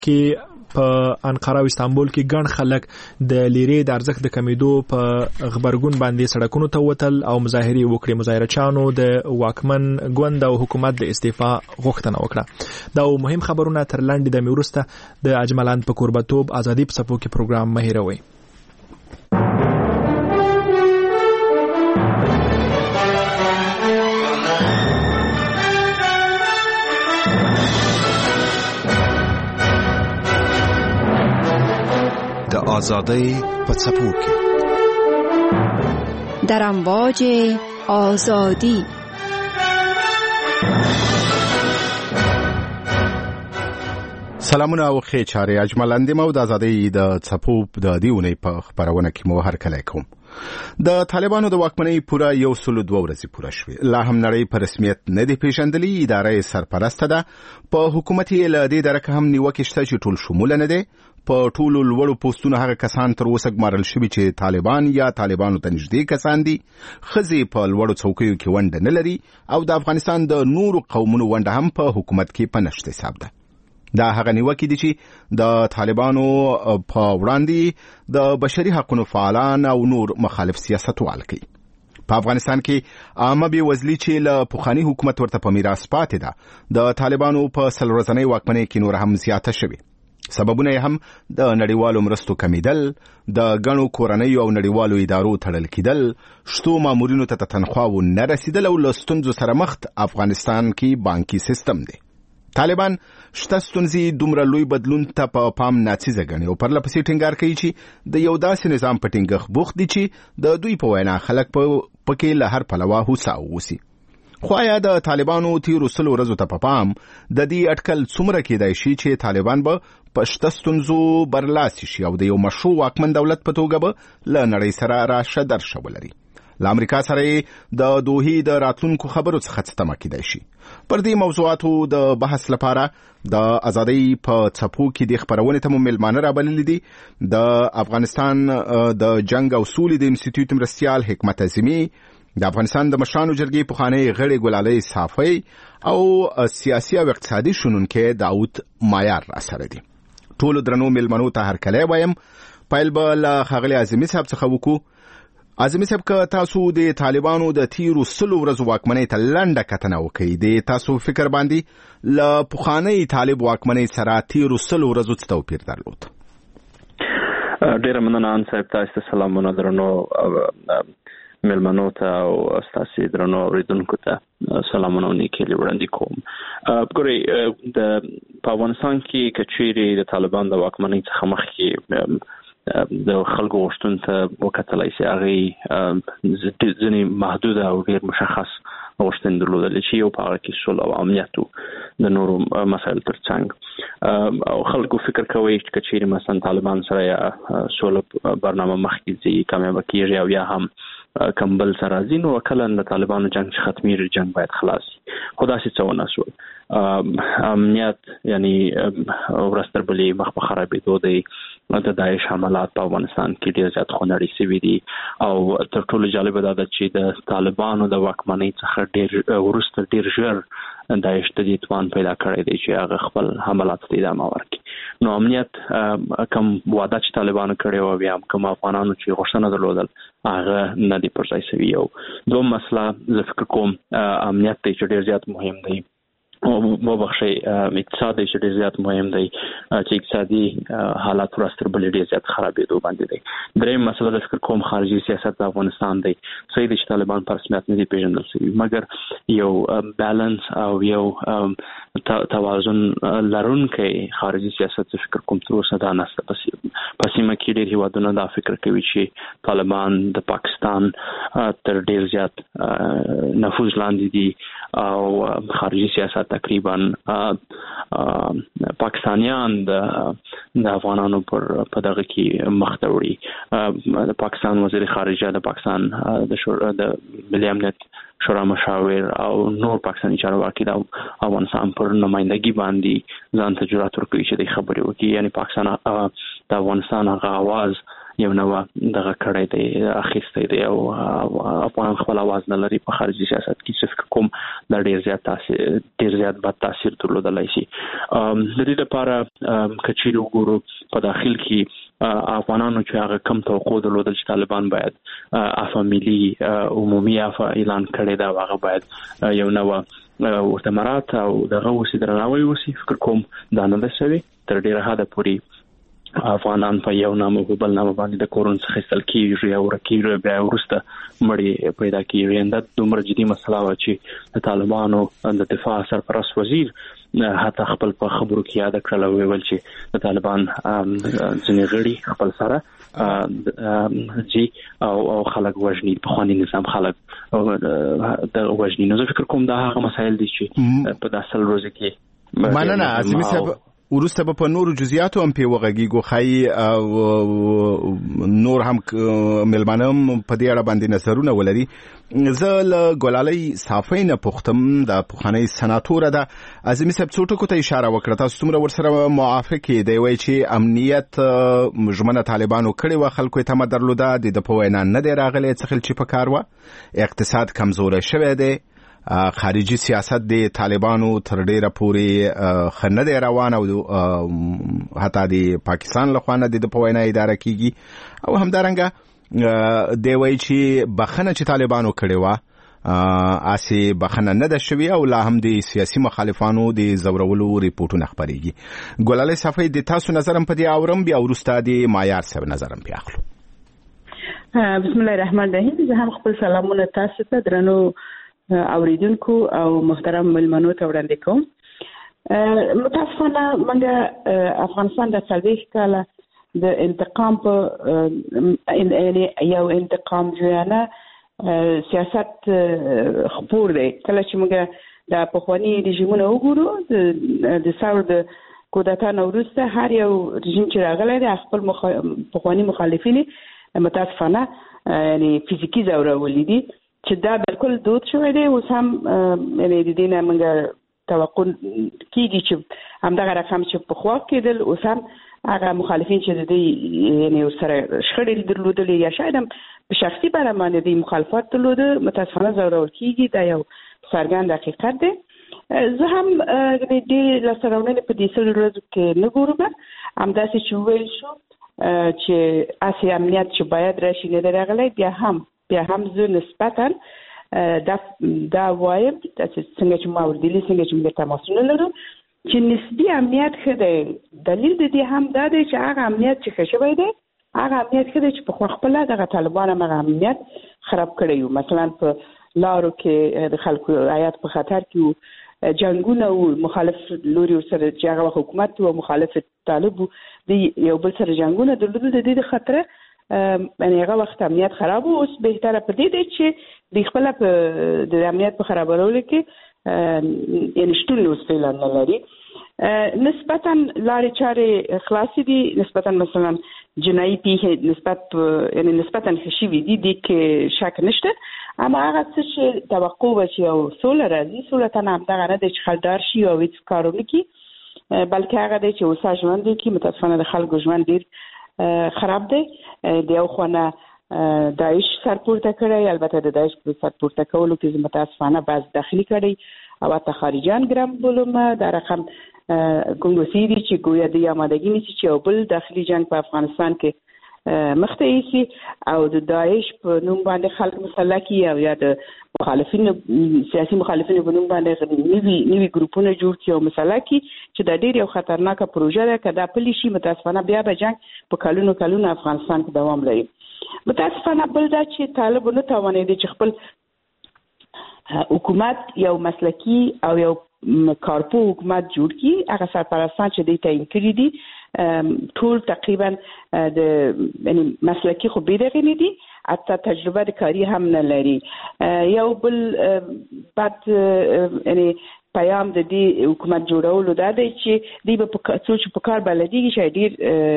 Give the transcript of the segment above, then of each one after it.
کې په انقره او استانبول کې ګڼ خلک د لیرې د ارزښت د کمیدو په خبرګون باندې سړکونو ته وتل او مظاهرې وکړې. مظاهرچیانو د واکمن ګوند او حکومت د استعفا غوښتنه وکړه. دا مهم خبرونه تر لاندې د وروسته د اجملاند په کوربتوب ازادي په څپو کې پروګرام مه هېروئ. آزادی په څپو کې در امواج آزادی. سلامونه او ښې چارې. اجملاند مو د آزادی د څپو د دیونې په خبرونه کې مو هرکلی کوم. د طالبانو د واکمنۍ پوره 102 ورځې پوره شوې. لا هم نړۍ په رسمیت نه دی پیژندلې. ادارې سرپرسته ده. په حکومت یې له دې درکه هم نیوکې شته چې ټول شموله نه دی. په ټولو لوړو پوسټونو هغه کسان تر اوسه ګمارل شوي چې طالبان یا طالبانو ته نږدې کسان دي. ښځې په لوړو څوکیو کې ونډه نه لري او د افغانستان د نورو قومونو ونډه هم په حکومت کې په نشت حساب ده. دا هغه نیوکې دي چې د طالبانو په وړاندې د بشري حقوقو فعالان او نور مخالف سیاستوال کوي. په افغانستان کې عامه بېوزلي چې له پخواني حکومت ورته په میراث پاتې ده، د طالبانو په 100 ورځنۍ واکمنۍ کې نور هم زیاته شوې. سببونه هم د نړیوالو مرستو کمیدل، د غنو کورنۍ او نړیوالو ادارو تړل کېدل، شتو مامورینو ته تنخواو نه رسیدل او له ستونزو سره مخ افغانستان کې بانکي سیستم دی. طالبان شته ستونزې دومره لوی بدلون ته په پام ناڅیزه ګڼي او پرلپسې ټینګار کوي چې د یو داسې نظام په ټینګښت بوخت دي چې د دوی په وینا خلک پکې له هر پلوه هوسا اوسي. خو آیا د طالبانو تیرو 100 ورځو ته په پام د دې اټکل څومره کېدای شي چې طالبان به په شته ستونزو برلاسي شي او د یو مشروع واکمن دولت په توګه به له نړۍ سره راشه درشه ولري؟ له امریکا سره د دوحې د راتلونکو خبرو څخه څه تمه کېدای شي؟ پر دې موضوعاتو د بحث لپاره د ازادۍ په څپو کې د خبرونې ته مو میلمانه رابللي دي. د افغانستان د جنگ او سولې د انسټیټیوټ مرستیال حکمت اعظمي، د افغانستان د مشرانو جرګې پخوانی غړی ګلالۍ صافی او سیاسي او اقتصادي شنونکی داود مایار را سره دي. ټولو درنو میلمنو ته هرکلی وایم. پیل به له ښاغلي اعظمي صاحب څخه وکړو. اعظمي صاحب، که تاسو د طالبانو د تیرو 100 ورځو واکمنۍ ته لنډه کتنه وکړئ، د تاسو فکر باندې له پخوانۍ طالب واکمنۍ سره تیرو 100 ورځو څه توپیر درلود؟ ډېره مننه ان صاحب. تاسو ته سلامونه درنو میلمنو ته او تاسو درنو اوریدونکو ته سلامونه او نیکي وړاندې کوم. ګورئ، په افغانستان کې کچېرې د طالبان د واکمنۍ څخه مخکې د خلکو غوښتنو ته وکتلای شي، هغې ځینې محدوده او ډېر مشخص غوښتنې درلودلې چې یو په هغه کې سوله او امنیت د نورو مسایلو تر څنګ. او خلکو فکر کوي چې کچېرې مثلا طالبان سره یا سوله برنامه مخکې ځي، کامیابه کېږي او یا هم کمبل سره ځي، نو کله د طالبانو جنگ چې ختمېږي، جنگ باید خلاص شي. خو داسې څه ونه شول. امنیت یعنی ورځ تر بلې مخ په خرابېدو دی. د داعش حملات په افغانستان کې ډېر زیات خونړي شوي دي او تر ټولو جالبه دا ده چې د طالبانو د واکمنۍ څخه ډېر وروسته ډېر ژر داعش ته دې توان پیدا کړی دی چې هغه خپل حملات ته ادامه ورکړي. نو امنیت کوم وعده چې طالبانو کړې وه، بیا هم کوم افغانانو چې غوښتنه درلودل، هغه نه دی پر ځای شوي. یو دوم مسله زه فکر کوم امنیت دی چې ډېر زیات مهم دی، او وبخښئ اقتصاد دی چې ډېر زیات مهم دی، چې اقتصادي حالات ورځ تر بلې ډېر زیات خرابېدو باندې دی. درېیم مسله زه فکر کوم خارجي سیاست د افغانستان دی. صحیح دی چې طالبان په رسمیت نه دي پیژندل شوي، مګر یو بیلنس او یو توازن لرونکی خارجي سیاست زه فکر کوم تر اوسه دا نشته. په سیمه کې ډېر هېوادونه دا فکر کوي چې طالبان د پاکستان تر ډېر زیات نفوذ لاندې دي او خارجي سیاست تقریبا پاکستانیان د افغانانو په دغه کې مخ ته وړي. د پاکستان وزیر خارجه، د پاکستان د ملي امنیت شورا مشاور او نور پاکستاني چارواکي د افغانستان پر نمائندګي باندې ځان ته جرأت ورکوي چې د خبرې وکړي. یعنی پاکستان د افغانستان هغه आवाज یو نو دغه کړی دی اخیستی دی او افغان خپل आवाज نه لري په خارجي سیاست کې چې کوم د ډیر زیات بد تاثیر درلودلای شي. د دې لپاره کچې وګورو په داخل کې افغانانو چې هغه کم توقع درلودل چې طالبان باید ملي عمومي اعلان کړي دا هغه باید یو نو ورته مرات او دغه وسی درناوی وسی فکر کوم دا نه شوی تر ډیره حد پورې افغانان په یو نامه په بل نامه باندې د کورون څخه خپل کیږي او رکیږي بیا ورسته مړی پیدا کیږي دا دومره جدي مسله و چې د طالبانو د دفاع سرپرست وزیر حتی خپل په خبرو کې یاد کړل او ویل چې د طالبان ځنې غړي خپل سره جی او خلک وژني په خواني نظام خلک د وژني نو فکر کوم دا هغه مسایل دي چې په داسل روز کې مننه عظیمي صاحب ورسته په نورو جزئیاتو هم په وغږیږو خای نور هم ملمانم په دې اړه باندې نظرونه ولري. زه له ګلالۍ صافۍ نه پوښتم د پخوانۍ سناتوره ده عظیمي صاحب څو ټکو ته اشاره وکړه تاسو څومره ورسره موافق دی وایي چې امنیت ژمنه طالبانو کړې و خلکو ته درلوده د په وینا نه دی راغلی څه چې په کار و اقتصاد کمزوری شوی دی خارجي سیاست د طالبانو تر ډیره پورې خنه دی روان او حتی د پاکستان لخوا نه د په وینا اداره کیږي او همدارنګه دی وایي چې بخنه چې طالبانو کړې و اسی بخنه نه ده شوی او لا هم د سیاسي مخالفانو د زورولو ریپورتونه خبريږي. ګلالۍ صافۍ د تاسو نظرم په دې اورم بیا ورسته د معیار صاحب نظرم په اخلو. بسم الله الرحمن الرحیم. زه هم خپل سلامونه تاسو ته درنو اوریدونکو او محترم ملمنو ته وړاندې کوم. متاسفانه موږ افغانستان د 40 کاله د انتقام په یو انتقام جوړانه سیاست خپور دی. کله چې موږ د پخوانی رژیمونو وګورو د ساور د کودتا وروسته هر یو رژیم چې راغلی دی خپل پخوانی مخالفین متاسفانه یعنی فزیکی ځورولي دي چې دا بالکل دود شوی دی. اوس هم یعنی د دې نه موږ توقع کیږي چې همدغه رقم چې په خوا کېدل اوس هم هغه مخالفین چې د دې یعنی سره شخړې درلودلې یا شاید هم په شخصي باره باندې د مخالفت درلوده متاسفانه ځورول کیږي. دا یو څرګند حقیقت دی. زه هم د دې لاسته په دې سره ورځو کې نه ګورم همداسې چې ویل شو چې اسی امنیت چې باید راشي نه راغلی بیا هم زه نسبتاً دا وایم څنګه چې ما وردلی څنګه چې موږ تماسونه لرو چې نسبی امنیت ښه دی. دلیل د دې هم دا دی چې هغه امنیت چې ښه شوی دی هغه امنیت ښه دی چې په خپله دغه طالبان هم هغه امنیت خراب کړی و. مثلا په لارو کې د خلکو حیات په خطر کې و، جنګونه و، مخالف لوري سره چې هغه حکومت و مخالف طالب و د یو بل سره جنګونه درلودل. د دې خطر یعنی هغه وخت امنیت خراب و. اوس بهتره په دې دی چې د خپل د امنیت په خرابولو کې یعنی شتون اوس فعلا نه لري. نسبتا لارې چارې خلاصې دي، نسبتا مثلا جنایي پیښې نسبتا ښه شوي دي، دې کې شک نشته. اما هغه څه چې توقع وه چې یو سوله راځي صورتا همدغه نه دی چې خلک ډار شي او هېڅ کار ونه کړي، بلکې هغه دی چې اوسه ژوند وکړي. متاسفانه د خلکو ژوند ډېر خراب دی. د یو خوا نه داعش سرپورته کړی، البته د داعش په سرپورته کولو کې متاسفانه بعض داخلي کړی او حتی خارجیان ګرم بولم دا رقم ګنګوسي دي چې ګویا د آمادګي نیسي چې یو بل داخلي جنگ په افغانستان کې مخته ایسي او د داعش په نوم باندې خلک مسلح کړي او یا د مخالفینو سیاسي مخالفینو په نوم باندې نوي ګروپونه جوړ کړي او مسلح کړي چې دا ډېر یو خطرناکه پروژه ده. که دا پلي شي متاسفانه بیا به جنگ په کلونو افغانستان کې دوام لري. متاسفانه بل دا چې طالب نه توانېدي چې خپل حکومت یو مسلکی او یو کارپو حکومت جوړ کړي. هغه سرپرستان چې دوی تعیین کړي دي ټول تقریبا د یعنی مسلکی خو بې دغې نه دي، حتی تجربه د کاري هم نه لري. یو بل بد یعنی پیام د دې حکومت جوړولو دا دی چې دوی به څو چې په کار بلدېږي شاید ډېر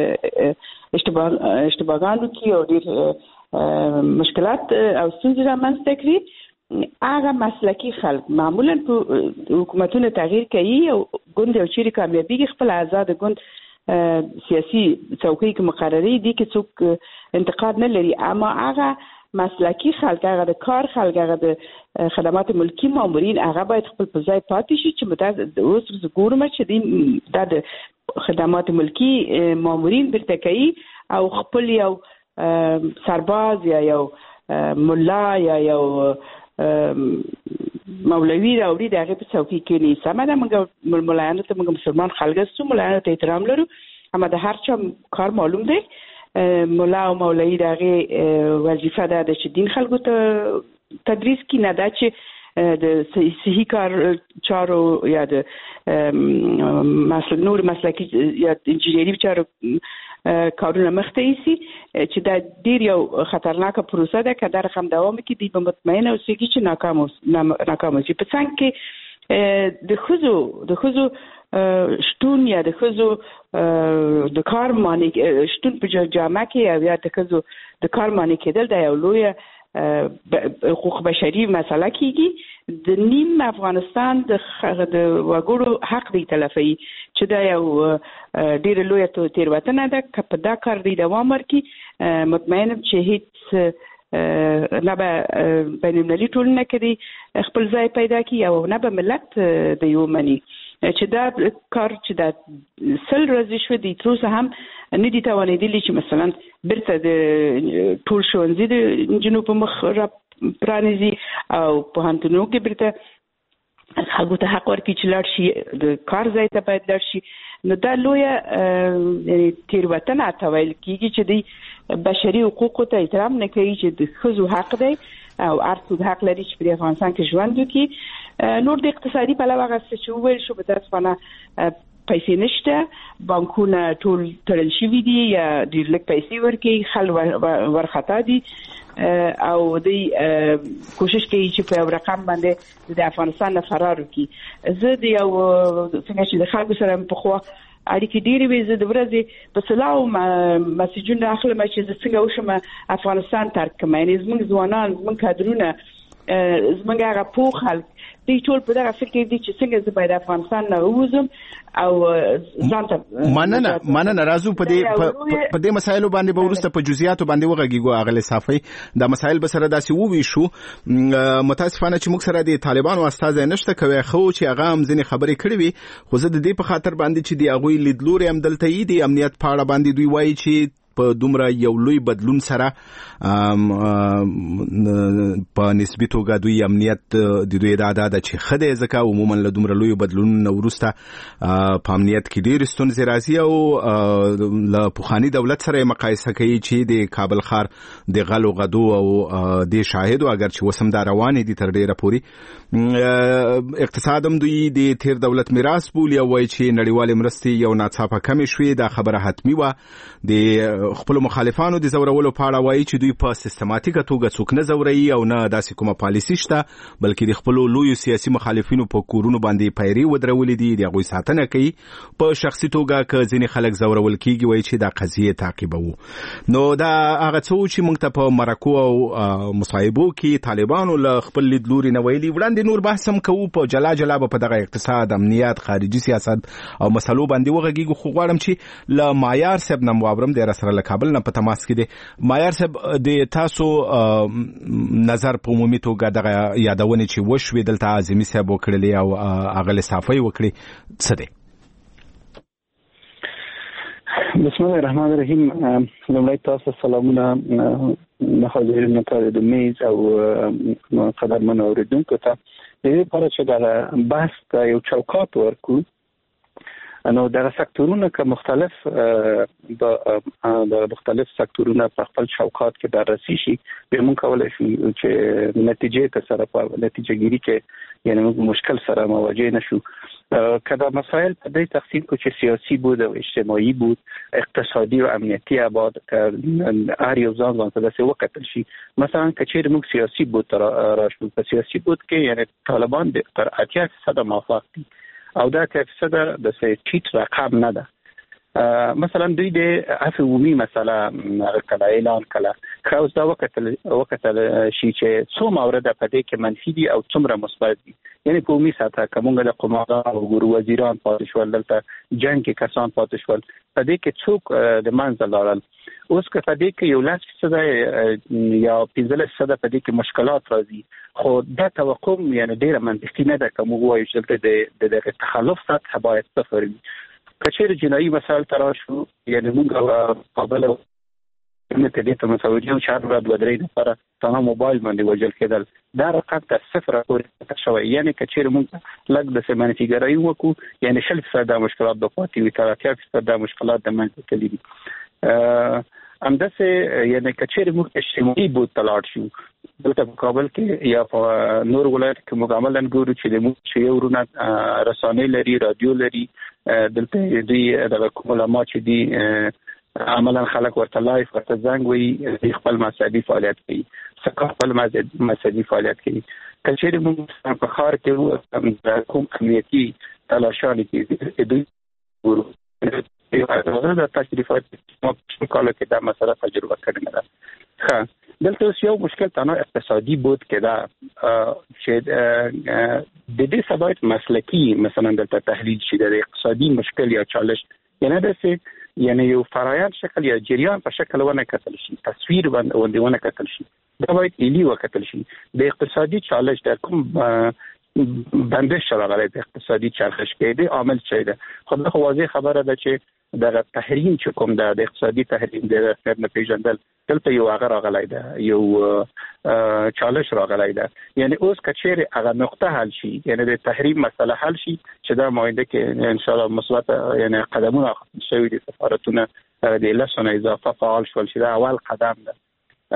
اشتباهګانو کې او ډېر مشکلات او ستونزې رامنځته کړي. هغه مسلکی خلک معمولا په حکومتونو تغییر کوي او ګوند یو چیرې کامیابیږي خپل آزاد ګوند سیاسي څوکۍ کې مقرري دي کې څوک انتقاد نه لري، اما هغه مسلکی خلک، هغه د کار خلک، هغه د خدمات ملکی مامورین هغه باید خپل په ځای پاتې شي چې متأسف اوس ګورم چې د خدمات ملکی مامورین برته کوي او خپل یو سرباز یا یو ملا یا یو مولوی راوړي دغه په څوکۍ کې نه سمه ده. موږ مولایانو ته، موږ مسلمان خلک سو مولایانو ته احترام لرو، اما د هر چا کار معلوم دی. مولا او مولوی دغه وظیفه ده چې دین خلکو ته تدریس کی، نه ده چې د صحیح کار چارو یا د نور مسلکی یا انجینری چارو کارونه مخته ایسي، چې دا ډیر یو خطرناک پروسه ده که در رقم دوام کې دی به مطمئن اوسئ چې ناکام اوسي. په څنګ کې د ښځو شتون یا د ښځو د کار معنی شتون په جامعه کې او یا د ښځو د کار معنی کېدل د یو لوی حقوق بشري مسله کېږي. د نیم افغانستان د وګړو حق دی تلفي چې دا یو ډیر لوی تیروتنه ده. که په دا کار دی دوام ورکړي مطمئنم چې هیڅ نه به بین‌المللي ټولنه کې خپل ځای پیدا کړي او نه به ملت د یو مني چې دا کار چې دا 100 ورځې شو دي تر اوسه هم نه دي توانېدلي چې مثلا بیرته د ټول ښوونځي د نجونو په مخ را پرانیزي او پوهنتونونو کې بیرته خلکو ته حق ورکړي چې لاړ شي د کار ځای ته باید لاړ شي. نو دا لویه تېروتنه ته ویل کېږي چې د بشري حقوقو ته احترام نه کوي، چې د ښځو حق دی او هر څوک حق لري چې په افغانستان کې ژوند وکړي. نور د اقتصادي پلوه هغه څه چې وویل شو متاسفانه پیسې نشته، بانکونه ټول تړل شوي دي یا ډېر لږ پیسې ورکوي، خل ورخطا دي او دوی کوشش کوي چې په یو رقم باندې د افغانستان نه فرار وکړي. زه د یو څنګه چې د خلکو سره پخوا اړیکې ډېرې وې، زه د ورځې په سلاو مسیجونه اخلم چې زه څنګه وشم افغانستان ترک کړم. یعنې زموږ ځوانان، زموږ کادرونه، زموږ هغه پوه خلک دوی ټول په دغه فکر دي چې څنګه زه باید افغانستان نه ووځم او ځان ته مننه. راځو په دې مسایلو باندې به وروسته په جزئیاتو باندې وغږیږو. اغلی صافی دا مسایل به سره داسې وویشو. متاسفانه چې موږ سره د طالبانو استازی نشته، کوي خو چې هغه هم ځینې خبرې کړې وي، خو زه د دې په خاطر باندې چې د هغوی لیدلوري هم دلته یي د امنیت په اړه باندې دوی وایي چې په دومره یو لوی بدلون سره په نسبی توګه دوی امنیت د دوی ادعا ده چې خدای ځکه عموما له دومره لوی بدلون وروسته په امنیت کې ډېر ستونزې راځي او له پخواني دولت سره مقایسه کوي چې د کابل ښار د غلو غدو او د شاهدو اگر چې وسم دا روانې دي تر ډېره پورې. اقتصاد هم دوی د تیر دولت میراث بولي او وایي چې نړیوالې مرستې یو ناڅاپه کمې شوې. دا خبره حتمي وه. د خپل مخالفانو د زورولو په اړه وایي چې دوی په سیستماتیکه توګه څوک نه زوروي او نه داسې کومه پالیسي شته، بلکې د خپل لوی سیاسي مخالفینو په کورونو باندې پیری ودرولې دي، د هغوی ساتنه کوي. په شخصي توګه که ځینې خلک زورول کیږي وایي چې دا قضیه تعقیبوو. نو دا هغه څه چې موږ ته په مرکو او مصاحبو کې طالبانو له خپل لیدلوري نه ویلي. وړاندې نور بحث هم کوو په جلا جلا په دغه اقتصاد، امنیت، خارجي سیاست او مسلو باندې وغږیږو. خو غواړم چې له معیار صاحب نه واورم، د سره له کابل نه په تماس کې دی. معیار صاحب، د تاسو نظر په عمومي توګه دغه یادونې چې وشوې دلته اعظمي صاحب وکړلې او اغلی صافی وکړې څه دی؟ بسم الله الرحمن الرحیم. لومړی تاسو سلامونه حاضرینو ته د میز او قدرمنو اوریدونکو ته. د دې لپاره چې دا بحث ته یو چوکاټ ورکړو، نو دغه سکتورونه که مختلف د مختلف سکتورونه په خپل چوکاټ کې بررسي شي، به موږ کولای شو چې نتیجې ته سره په نتیجه ګیری کې یعنی موږ مشکل سره مواجه نشو. که دا مسائل په دې تقسیم کو چې سیاسی بود او اجتماعي بود، اقتصادي او امنیتي ابعاد هر یو ځان ته داسې وکتل شي. مثلا که چیرې موږ سیاسی بود راشو، په سیاسی بود کې یعنی طالبان تر 80% موافق دي او دا 80% د ټیټ رقم نه ده. مثلا دوی د عفو عمومي مسله کله اعلان کړه خاص دا وکتل شي چې څو مورد په دې کې منفي دي او څومره مثبت دي. یعنی په عمومي سطح کومه د قوماندان او ګورو وزیران پاتې شول، دلته جنگ کې کسان پاتې شول، په دې کې څوک د منځ لاړل. اوس که په دې کې یو 10% یا 15% په دې کې مشکلات راځي، خو دا توقع یعنی ډیره منطقي نه ده کوم وایي چې د تخلف سطح باید صفر وي. کچېر جنایي مسائل تراشو یعنی موږ قابل نه دې ته مساوي او 4 ورځې بدرې لپاره تنها موبایل باندې وجل کېدل، دا رقم تر صفر پورې شوی. یعنی کچېر موږ لږ د سیمانتیګرای وکړو یعنی 60% د مشکلات د پاتې وي، 30% د مشکلات د منځ کې دي. همداسې یعنی کچېر موږ اجتماعي بود تلاړ شو دلته په کابل کې یا په نور ولایت کې موږ عملاً ګورو چې د موږ چې ورونه رسانې لري، رادیو لري، دلته دوی د علما چې دي عملاً خلک ورته لایف ورته زنګ وي، خپل مذهبي فعالیت کوي، خپل مذهبي فعالیت کوي. کچېر موږ په ښار کې کوم امنیتي تلاشانې کې دوی ګورو د تشریفات په کال کې دا مسله تجربه کړې ده. دلته یو مشکل تنها اقتصادي بود کې دا چې د دې سبب مسلکی مثلا دلته تحلیل شي د اقتصادي مشکل یا چالش یعنی یو فرایند شکل یا جریان په شکل ونه کتل شي، تصویر باندې ونه کتل شي، دا باید ایلی وکتل شي. د اقتصادي چالش در کوم بندش راغلی د اقتصادي چرخش کې دی عامل څه ده. خو دا واضح خبره ده چې د تحریم چې کوم د اقتصادي تحریم د نه پیژندل دلته یو هغه راغلی ده، یو چالش راغلی ده. یعنی اوس کچېر هغه نقطه حل شي، یعنی د تحریم مسله حل شي چې دا ماینده کې ان شاء الله مثبت یعنی قدمونه اخیستل شوي دي، سفارتونه د لسونه اضافه فعال شول چې دا اول قدم ده.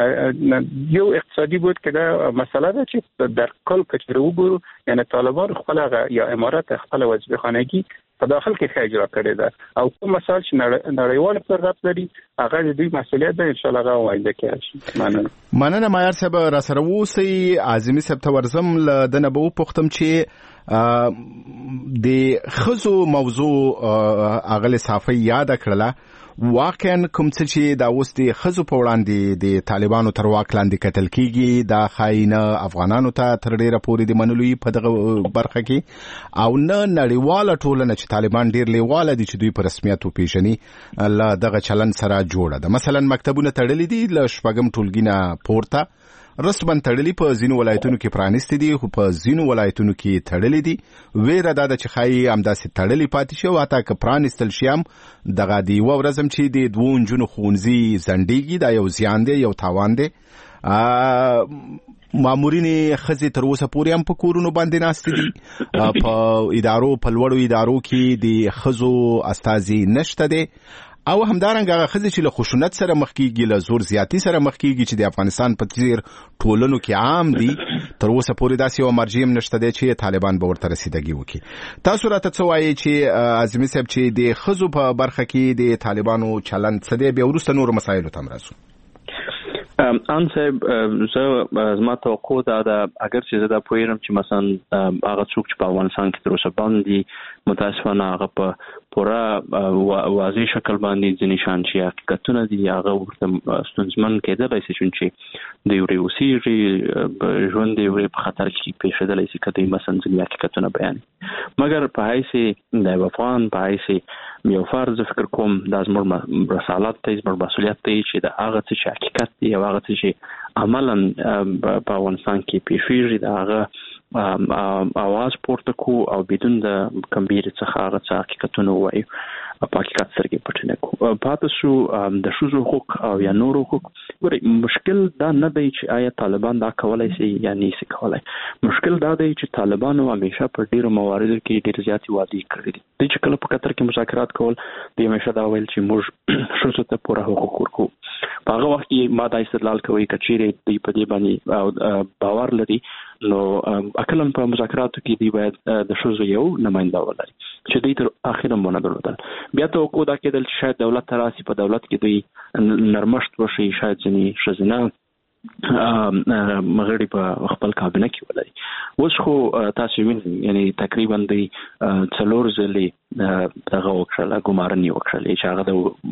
یو اقتصادي بود کې دا مسله ده چې در کل کچېر وګورو یعنی طالبان خپل یا امارات خپل وظیفه خانگی په داخل کې ښه اجرا کړی ده او کوم مسائل چې نړیوال پر رابط لري هغه د دوی مسؤلیت ده، ان شاء الله هغه وایي کې. مننه معیار صاحب را سره اوسئ. اعظمي صاحب ته ورزم له دنه به وپوښتم چې د خزو موضوع اغل صافي یاد کړله، واقعا کوم څه چې دا اوس د خزو په وړاندې د طالبانو تر واک لاندې کتل کیږي دا خاینه افغانانو ته تر ډیره پورې د منلوي په دغه برخه کې او نه نړیواله ټولنه چې طالبان ډیر لیواله دي چې دوی په رسمیت وپیژني الله دغه چلن سره جوړه ده. مثلا مکتبونه تړلي دي له شپږم ټولګي پورته، رسما تړلي په ځینو ولایتونو کې پرانیستي دي خو په ځینو ولایتونو کې تړلي دي. ویره دا چې خایي همداسې تړلي پاتې شي او حتی که پرانیستل شي هم دغه دی یوه ورځ هم چې د دوو نجونو ښوونځي ځنډېږي، دا یو زیان دی، یو تاوان دی. مامورینې ښځې تر اوسه پورې هم په کورونو باندې ناستې دي، په ادارو په لوړو ادارو کې د ښځو استازي نشته دی او همدارنګه هغه ښځې چې له خشونت سره مخ کېږي، له زور زیاتي سره مخ کېږي چې د افغانستان په څیر ټولنو کې عام دي، تر اوسه پورې داسې یوه مرجع هم نشته دی چې طالبان به ورته رسیدګي وکړي. تاسو راته څه وایئ چې اعظمي صاحب چې د ښځو په برخه کې د طالبانو چلند څه دی؟ بیا وروسته نورو مسایلو ته هم راځو. ان صاحب زه زما توقع دا ده اگر چې زه دا پوهیږم چې مثلا هغه څوک چې په افغانستان کې تر اوسه باندې متاسفانه هغه په پوره واضح شکل باندې ځینې شیان چې حقیقتونه دي هغه ورته ستونزمن کېدلی شي چې دوی ورې اوسېږي، ژوند یې ورې په خطر کې پېښېدلی شي که دوی مثلا ځینې حقیقتونه بیانوي. مګر په حیث د افغان په حیث یو فرد فکر کوم دا زموږ رسالت دی، زموږ مسؤلیت دی چې د هغه څه چې حقیقت دی او هغه څه چې عملا په افغانستان کې پېښېږي د هغه اواز پورته کو او بدون د کمبیرې څخه هغه څه حقیقتونه ووایو، په حقیقت سترګې پټې نه کړو. پاتې شو د ښځو حقوق او یا نور حقوق. ګورئ مشکل دا نه دی چې آیا طالبان دا کولی شي یا نه شي کولی، مشکل دا دی چې طالبانو همیشه په ډیرو مواردو کې ډېر زیاتې وعدې کړې دي. دوی چې کله په قطر کې مذاکرات کول دوی همیشه دا ویل چې موږ ښځو ته پوره حقوق ورکوو. په هغه وخت کې ما دا استدلال کوي که چیرې دوی په دې باندې باور لري نو اکلن په مذاکراتو کې دی باید د ښځو یو نماینده ولري چې دوی تر اخره ونه درلودل. بیا توقع دا کېدل چې شاید دولت ته راسي، په دولت کې دوی نرمښت وشي، شاید ځینې ښځینه مغړي په خپل کابینه کې ولري. اوس خو تاسو وینئ یعنی تقریبا د 4 ځلې دغه وکړه ګمارنې وکړه چې هغه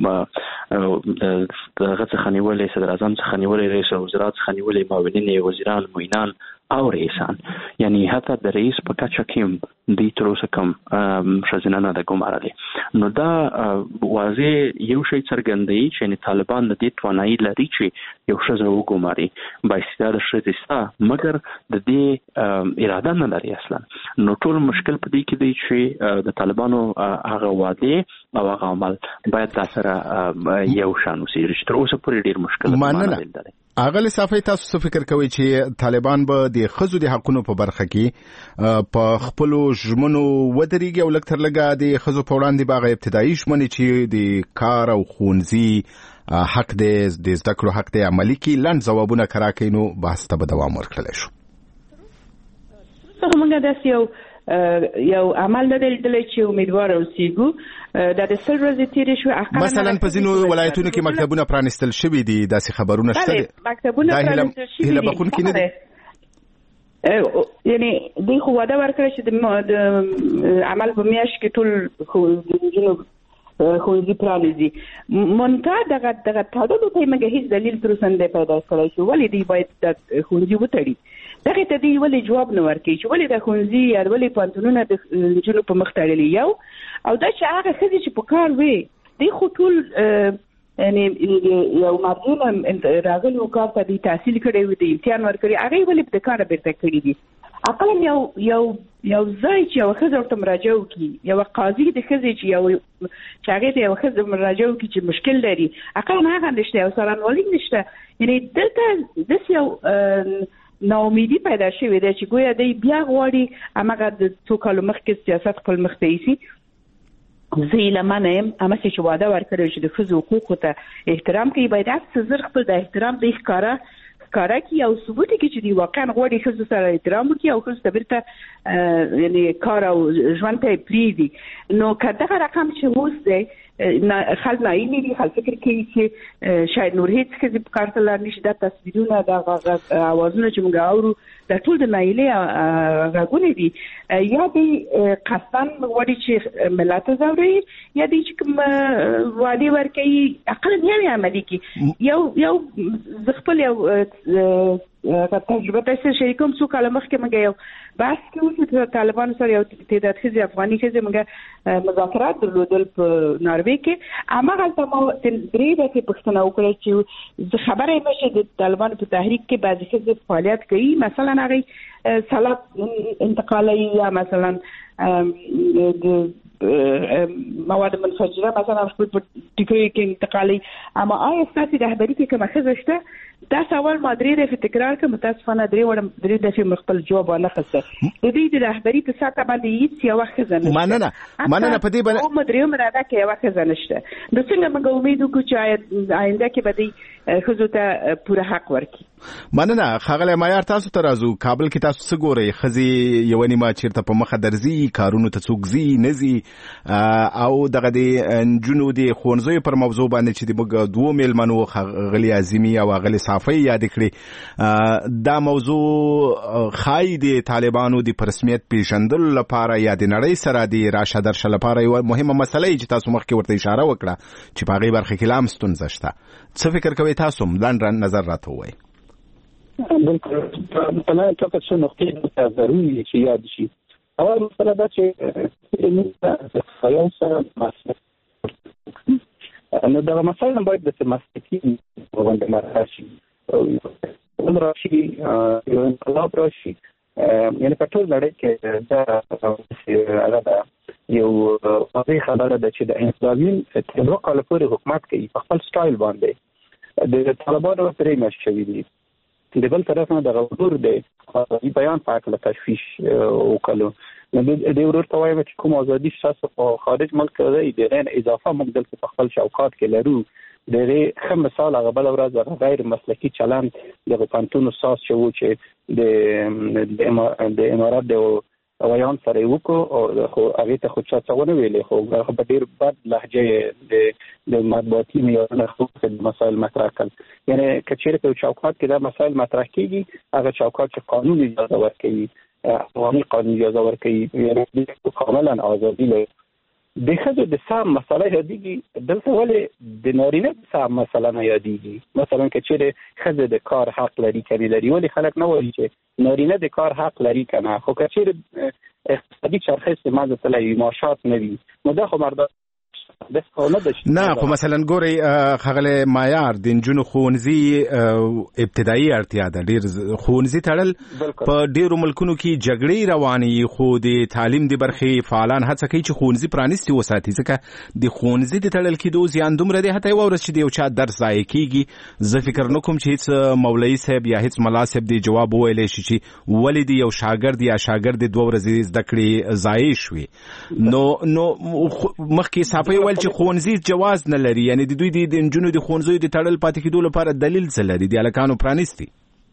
دغه څخه نیولې صدر اعظم څخه نیولې رئیس وزرا څخه نیولې معاونین وزیران معینان او رئیسان، یعنی حتی د رئیس په کچه کې د تر اوسه کوم شزنه نه د ګمارلې. نو دا واضح یو شی څرګندوي چې طالبان د دې توانایي لري چې یو شزه وګماري با استعداد شزستا، مګر د دې اراده نه لري اصلا. نو ټول مشکل په دې کې دی چې د طالبانو هغه وعده او هغه عمل باید تاسو یو شان وسي چې تر اوسه پورې ډیر مشکل دی. اغلی صافی تاسو فکر کوي چې طالبان به د خزو د حقونو په برخه کې په خپل ژمنو ودرېږي او لکتر لګا د خزو په وړاندې باغ ابتدایي ژمنې چې د کار او خونځي حق د زده کړو حق د عملی کې لاند ځوابونه کراکینو بحث ته به دوام ورکړل شو. څنګه موږ داسې یو عمل نه لیدل چې امیدوار اوسېږو د سل ورځې تیرې شو. مثلا په ځینو ولایتونو کې مکتبونه پرانستل شوي دي، داسې خبرونه شته دي. مکتبونه پرانستل شوي دي یعنی دوی خو وعده ورکړه چې د عمل په میاشت کې ټول ښوونځي پرانیزي. منتها دغه تعداد ته موږ هیڅ دلیل تر اوسه نه پیدا کړی چې ولې دوی باید د ښوونځي وتړي. دغه ته دی ولې جواب نه ورکړي چې ولې د ښوونځي یا ولې پوهنتونونه د نجونو په مخ تړلي یو او دا چې هغه ښځې چې په کار وي دوی خو ټول یعنی یو مارجین راغلي کار ته دی تحصیل کړی وي د امتحان ورکړي هغه ولې د کار بیرته کړی دي. اقل یو ځای چې یو ښځه ورته مراجعه وکړي، یو قاضي د ښځې چې هغې ته یو ښځه مراجعه وکړي چې مشکل لري، اقل هغه نشته، یو څارنوالي نشته. یعنی دلته داسې یو ناامیدي پیدا شوې ده چې ګویا دی بیا غواړي هماغه د څو کالو مخکې سیاست خپل مخ ته ایسي. زه یې لمنه یم هماسې چې وعده ورکړی چې د ښځو حقوقو ته احترام کوي، باید هر زر خپل د احترام د ښکاره کی او ثبوت کی چې دی واقعا غوړي ښځو سره احترام وکړي او ښځو ته بیرته یعنی کار او ژوند ته پریږدي. نو که دغه رقم چې اوس دی خلک ناهیلي دي، خلک فکر کوي چې شاید نور هیڅ ښځې په کار ته لاړ نه شي. دا تصویرونه د اوازونه چې موږ اورو دا ټول د ناهیلۍ غږونه دي. یا دی قصداً غواړي چې ملت ځوروي یا دی چې کوم وعدې ورکوي اقل یې عملي کړي. یو زه خپل یو تجربه تاسو شریکوم. څو کاله مخکې موږ یو بحث کوو چې طالبانو سره یو تعداد ښځې افغاني ښځې موږ مذاکرات درلودل په ناروې کې. هماغلته ما درې دقیقې پوښتنه وکړه چې زه خبره یم چې د طالبانو په تحریک کې بعضې ښځې فعالیت کوي، مثلا هغې سلاد انتقالوي یا مثلا مواد منفجره مثلا خپل په ټیکري کې انتقالي. اما آیا ستاسو رهبري کې کومه ښځه شته؟ دا سوال ما درې دفعې تکرار کړ، متاسفانه درې دفعې خپل جواب ونه اخیسته. د دې د رهبري په ساته باندې هیڅ یوه ښځه نشته. مننه په دې باندې درېیمه راده کې یوه ښځه نشته. نو څنګه موږ امید وکړو چې آینده کې به دوی ښځو ته پوره حق ورکړي؟ مننه. ښاغلی معیار تاسو ته راځو. کابل کې تاسو څه ګورئ؟ ښځې یوه نیمه چېرته په مخه درځي، کارونو ته څوک ځي نه ځي، او دغه د نجونو د ښوونځیو پر موضوع باندې چې موږ دوو میلمنو ښاغلي عظیمي او ښاغلي صافی یاد کړي، دا موضوع ښایي د طالبانو د رسمیت پیژندلو لپاره یا د نړۍ سره د راشه درشه لپاره یوه مهمه مسله چې تاسو مخکې ورته اشاره وکړه چې په هغې برخه کې لا هم ستونزه شته. څه فکر کوئ تاسو؟ لنډ نظر راته ووایئ. بالکل مثلا فقط څو نقطې ضروري چې یاد شي. اول مسله دا چې نو دا مسله باید د مسلکي باندې مراشي یو انقلاب راشي. یعنی په ټول نړۍ کې دا یو واضح خبره ده چې د انقلابیون تر کال پورې حکومت کوي په خپل سټایل باندې. د طالبانو پرې مشي شوي دي. د بل طرف نه د غوړ دی بیان په اړه تشویش وکړو. نو د ورور ته وایم چې کوم ازادي تاسو په خارج ملک دی د غیر اضافه موږ دلته په خپل شوکات کې لرو. دغه خم مثال هغه بل ورځ غیر مسلکی چلند د پانتون اساس شو چې د امارات د ویان سره وکړو او خو هغه ته خو چا څه ونه ویلې خو په ډیر بد لهجه د مطبوعاتي معیارونو خلاف مسایل مطرح کړل یعنی کچېره په چوکاټ کې دا مسایل مطرح کیږي هغه چوکاټ چې قانون اجازه ورکوي قانوني قانون اجازه ورکوي یعنی کاملا ازادي لري د خځو د سام مسله یادېږي دلته ولې د نارینه د سام مسله نه یادېږي مثلا کچېره خځه د کار حق لري کني لري ولې خلک نه وایي چې نارینه د کار حق لري کنه خو کچېره اقتصادي چرخه استعمال تلای معاشات نه وي نو دا خو مردا نه خو مثلا ګوري خغله معیار د جنونو ښوونځي ابتدایي اړتیا ده ډیر ښوونځي تړل په ډیرو ملکونو کې جګړې رواني خو د تعلیم د برخې فعالان هڅه کوي چې ښوونځي پرانیستي وساتي ځکه د ښوونځي د تړل کېدو زیان دومره دی حتی یو ورځ چې د یو چا درس ضایع کیږي زه فکر نه کوم چې هیڅ مولوي صاحب یا هیڅ ملا صاحب د جواب ویلی شي چې ولې د یو شاګرد یا شاګرد 2 ورځې زده کړې ضایع شوې نو مخکې صافي ول چې ښوونځي جواز نه لري یعنی د دوی د انجونو د ښوونځیو د تړل پاتې کېدو لپاره دلیل څه لري د الکانو پرانیستي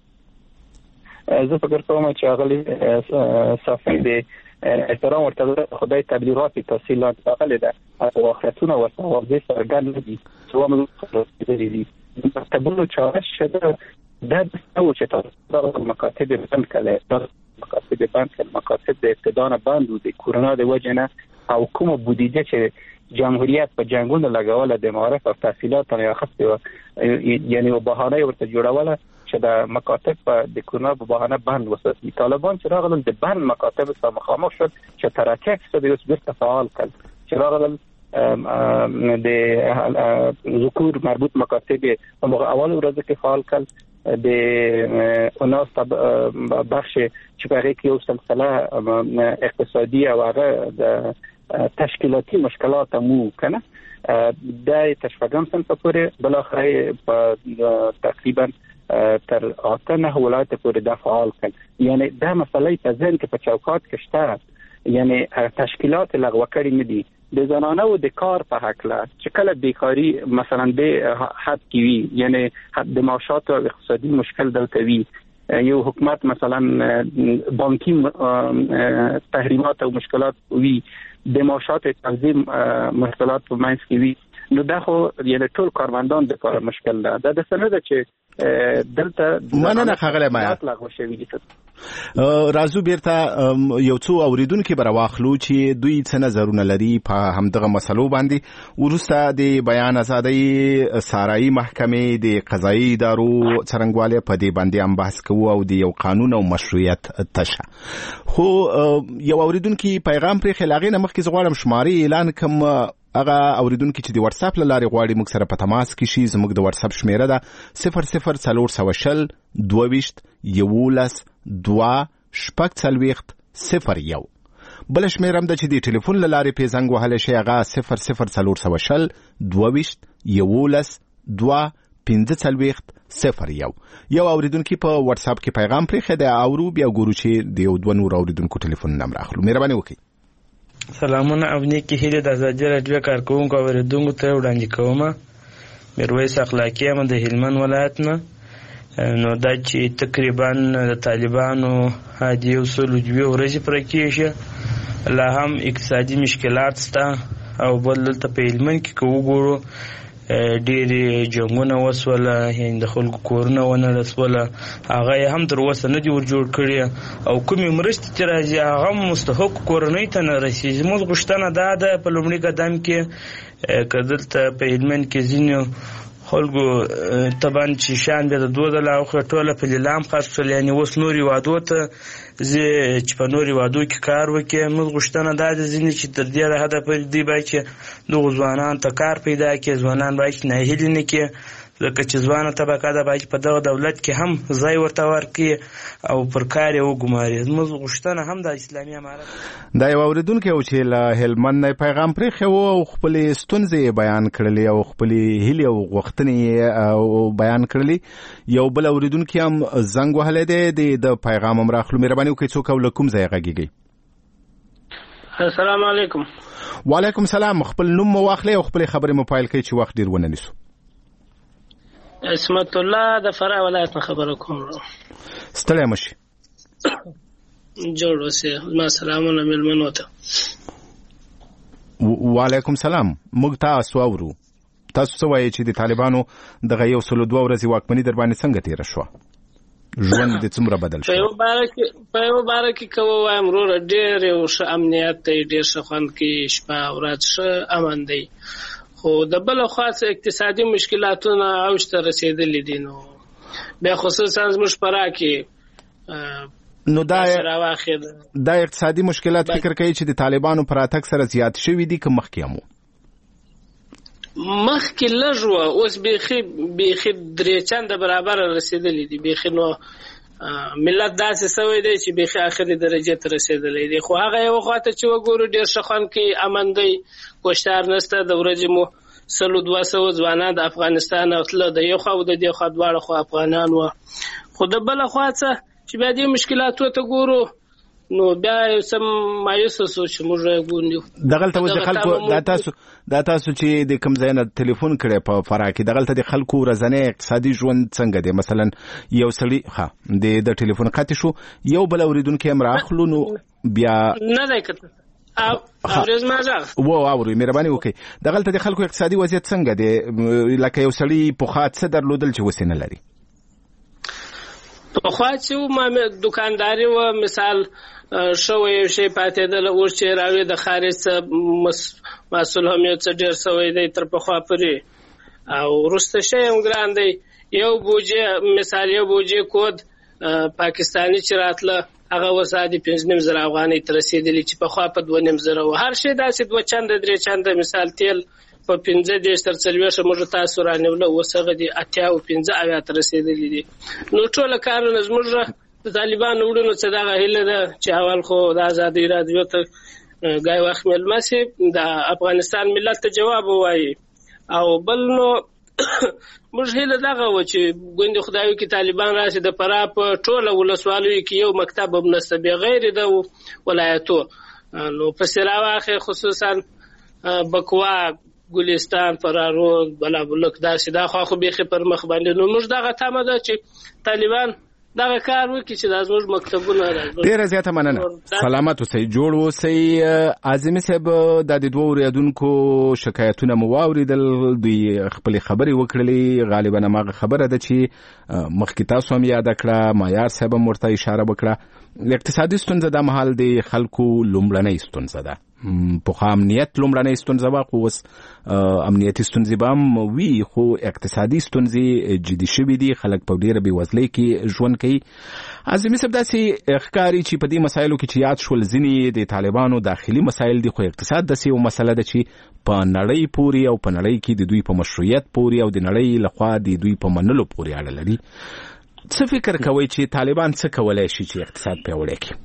زه فکر کوم چې هغه صافي د احترام ورته خدای تبلیغات تحصیلات هغه ده او اخرتونه ورته واضح څرګند دي چې موږ دي تبلو چارش شده ده او چې تاسو مکاتب بند کړل مکاتب بند کړل مکاتب د ابتدان بند د کورونا د وجنه او کومه بودیجه چې جمهوریت په جنگونو لګوله د معارف او تحصیلات نه اخیسته یعنی په بهانه ورته جوړوله چې د مکاتب په د کورونا په بهانه بند وساتي طالبان چې راغلل د بند مکاتب سره مخامخ شول چې ترکه څه د اوس بیرته فعال کړ چې راغلل د ذکور مربوط مکاتب په اول ورځ کې فعال کړ د اوناس بخش چې په هغه کې یو سلسله اقتصادي او هغه د تشکیلاتی مشکلات مو کنه د تشفقم سم پورې بل اخر په تقریبا تر 8 ولایت پورې د فعال کړ یعنی دا مسلې په ځین کې په چوکاټ کې شته یعنی تشکیلات لغوه کړي نه دي د زنانه او د کار په حق لا چې کله بیکاری مثلا به حد کې وي یعنی د معاشات او اقتصادي مشکل دلته وي یو حکومت مثلا بانکی تحریمات او مشکلات وي د معاشات تنظیم مشکلات په منځ کې وي نو دا خو یعنی ټول کارمندان د کار مشکل ده د سند چې دلته مننه خغله ما رازو بیرته یو څو اوریدونکو بر واخلو چې دوی څه نظرونه لري په همدغه مسلو باندې ورسته د بیان ازادي سارایي محکمې د قضایي ادارو څرنګواله په دې باندې هم بحث کوو او د یو قانون او مشروعیت تشه خو یو اوریدونکو پیغام پر خلاغې نه مخکې زغوالم شماري اعلان کوم هغه اوریدونکو چې د واتس اپ لارې غواړي موږ سره په تماس کې شي زموږ د واتس اپ شمیره ده 0040 22 11 2 شپږ څلوېښت 01 بل شمیره هم ده چې د ټلیفون لارې په زنګ وهلی شي هغه 0040 22 11 2 15 څلوېښت 01 یو اوریدونکو په واتس اپ کې پیغام پرېښی دی اورو بیا ګورو چې د یو دوه نور اوریدونکو ټلیفون نمبر اخلو مهرباني وکړئ سلامونه او نیکی هیله د ازادي راډیو کارکونکو او اوریدونکو ته وړاندې کوم میرویس اخلاقی یم د هلمند ولایت نه نو دا چې تقریبا د طالبانو هادي یو سلو دوه ورځې پر کېږي لا هم اقتصادي مشکلات شته او بل دلته په هلمند کې وګورو ډېری جنګونه وسوله د خلکو کورونه ونه رسوله هغه هم تر اوسه نه دي ورجوړ کړي او کومې مرستې چې راځي هغه مستحق کورنۍ ته نه رسېږي زموږ غوښتنه دا ده په لومړي قدم کې که دلته په هلمند کې ځینې خلکو طبعا چې شان به د 2 دله ټوله په لیلام خاص شول یعنی اوس نورې وادو ته چې په نورې وادو کې کار وکړي موږ غوښتنه دا ده ځینې چې تر دې حده پورې دوی باید چې دغو ځوانانو ته کار پیدا کړي ځوانان باید چې ناهیلي نه کړي ځکه چې ځوانه طبقه ده باید په دغه دولت کې هم ځای ورته ورکړي او پر کار یې وګماري زموږ غوښتنه هم د اسلامي امارت دا یو اوریدونکی و چې له هلمند نه پیغام پرېښی و او خپلې ستونزې بیان کړلې او خپلې هیلې او غوښتنې بیان کړلې یو بل اوریدونکی هم زنګ وهلی دی د پیغام هم راخلو مهرباني وکړئ څوک او له کوم ځایه غږیږئ السلام علیکم وعلیکم السلام خپل نوم مو واخلئ او خپلې خبرې مو پیل کړئ چې وخت ډېر ونه نیسو اسمت الله د فراه ولایت نه خبره کوم ستړی مشي جوړ اوسه. ما سلامونه ملمنو ته. وعلیکم سلام. موږ تاسو اورو. تاسو څه وایي چې د طالبانو دغه 102 ورځې واکمني در باندې څنګه تیر شو؟ ژوند د څومره بدل شو؟ په یو باره کې کوم وایم ورور ډېر یو ښه امنیت دی، ډېر ښه خوند کې شپه ورځ ښه امن دی، خو د بل خوا اقتصادي مشکلاتونه اوج ته رسیدلي دي. نو بیا خصوصا زموږ پرا کې نو دا اقتصادي مشکلات فکر کوي چې د طالبانو پر اتک سره زیات شوي دي که مخکې هم مخکې لږ وه، اوس بیخي 3 چنده برابر رسیدلی دي. بیخي نو ملت داسې سوی دی چې بیخي آخري درجې ته رسیدلی دی. خو هغه یو خواته چې وګورو ډېر ښه خوند کې امن دی، کشتار نشته. د ورځې مو 200 ځوانان د افغانستان او تله د یو خوا او د دې خوا دواړه خو افغانان وه. خو د بله خوا څه چې بیا دې مشکلاتو ته ګورو نو بیا یو څه مایوس شو چې موږ ګوندو دغلته اوس د خلکو دا تاسو چې د کوم ځای نه ټلیفون کړی په فراه کې دغلته د خلکو ورځنی اقتصادي ژوند څنګه دی؟ مثلا یو سړی د ټلیفون قطع شو، یو بل اوریدونکي هم راخلو، نو بیا نه دی کته اورز ماجا اوري مهرباني وکړئ. دغلته د خلکو اقتصادي وضعیت څنګه دی؟ لکه یو سړی په خاط څه درلودل چې وسینه لري؟ په خوا چې ما دکانداري و مثال شوی شي پاتېدل او چې راوي د خارج مسؤل هم یو څه ډېر سوی دی تر په خوا پرې او ورسته شي هم ګران دی. یو بوجه مثال یو بوجه کود پاکستانی چې راتله هغه وسادي 5,000 افغانۍ تر رسیدلی چې په خوا په 2,500 و هر شي داسې 2 چنده 3 چنده. مثال تیل په 15 تر 40 موږ تاسو رانیول اوسغه دي 85 تر رسیدلی دي. نو ټول کارونه زموږ د طالبانو وړونو څخه دغه هله ده چې اول خو د آزادۍ رادیو ته غای وخت ملمسي د افغانستان ملت ته جواب وایي او بل نو موږ هله دغه و چې ګوند خدایو کې طالبان راشي د پرا په ټوله ولسوالۍ کې یو مکتب هم نشته به غیر د ولایتو. نو په سراواخه خصوصا بکوا ګلستان فرارو بلا بلک داسې دا خو به پر مخ باندې. نو موږ دغه تمه ده چې طالبان دغه کار وکړي چې د زموږ مکتبونه ډیره زیاته مننه. سلامت اوسئ، جوړ اوسئ. اعظمي صاحب د دوه اوریدونکو شکایتونه مو واوریدل، دوی خپل خبرې وکړلې. غالبا هغه خبره ده چې مخکې تاسو هم یاد کړه، معیار صاحب هم ورته اشاره وکړه. اقتصادي ستونزه د مهال د خلکو لومړنۍ ستونزه ده. په امنیت لومړنۍ ستونزه وا خو اوس امنیتي ستونزې به هم وي، خو اقتصادي ستونزې جدي شوي دي. خلک په ډېره بېوزلۍ کې ژوند کوي. اعظمي صاحب داسې ښکاري چې په دې مسایلو کې چې یاد شول ځینې د طالبانو داخلي مسایل دي، خو اقتصاد داسې یو مسله ده چې په نړۍ پورې او په نړۍ کې د دوی په مشروعیت پورې او د نړۍ لخوا د دوی په منلو پورې اړه لري. څه فکر کوئ چې طالبان څه کولی شي چې اقتصاد پیاوړی کړي؟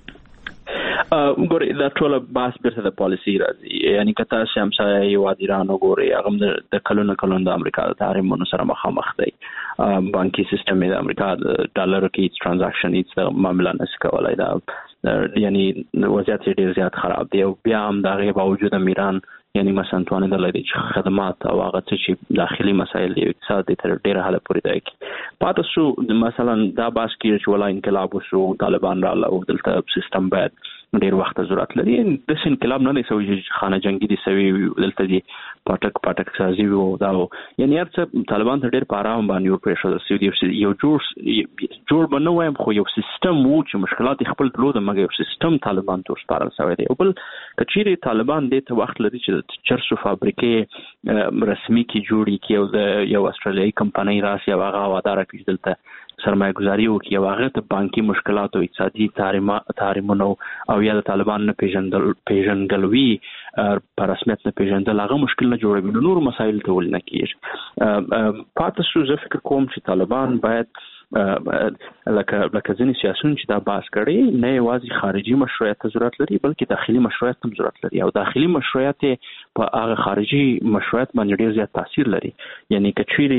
ګوري دا ټول باس بیرته د پالیسي راځي. یعنی که تاسو هم سره یو ایران وګورئ، هغه د کلونو د امریکا د تحریمونو سره مخامخ دی. بانکي سیستم د امریکا د ډالر کې ترانزاکشن هیڅ معامله نشي کولای. دا یعنی وضعیت ډیر زیات خراب دی او بیا هم د هغې باوجود ایران یعنی مثلا توانې دلته چې خدمات او هغه چې داخلي مسایل دی اقتصاد د تر ډیره حاله پورې دی. پاتې شو مثلا دا باس کې چې ولا انقلاب وشو، طالبان رااله او دلته سیستم باید ډیر وخت ضرورت لري. د انقلاب نه دی سوي چې خانه جنگي دي سوي دلته دي پټک سازي وو دا یعنی هرڅه طالبان ته ډیر پارام باندې ورپېښو یو جوړ بنو وایم خو یو سیستم وو چې مشکلات خپل درلود مګر یو سیستم طالبان ته سپارل شوی دی. او بل کچيري طالبان دې ته وخت لري چې چرسو فابریکې رسمي کی جوړي کی او یو استرالیایي کمپنۍ راسي او هغه وادار کړي دلته سرمایه گذاری وکړي او هغه ته بانکي مشکلات او اقتصادي تحریمونو او یا د طالبان نه پیژندګلوي پر رسمیت نه پیژندل هغه مشکل نه جوړوي. نور مسایل ته ول نه کیږي. پاتې شو زه فکر کوم چې طالبان باید لکه ځینې سیاسيون چې دا باس کړي نه یوازې خارجي مشروعیت ته ضرورت لري بلکې داخلي مشروعیت هم ضرورت لري او داخلي مشروعیت په هغه خارجي مشروعیت باندې ډیر زیات تاثیر لري. یعنی کچېری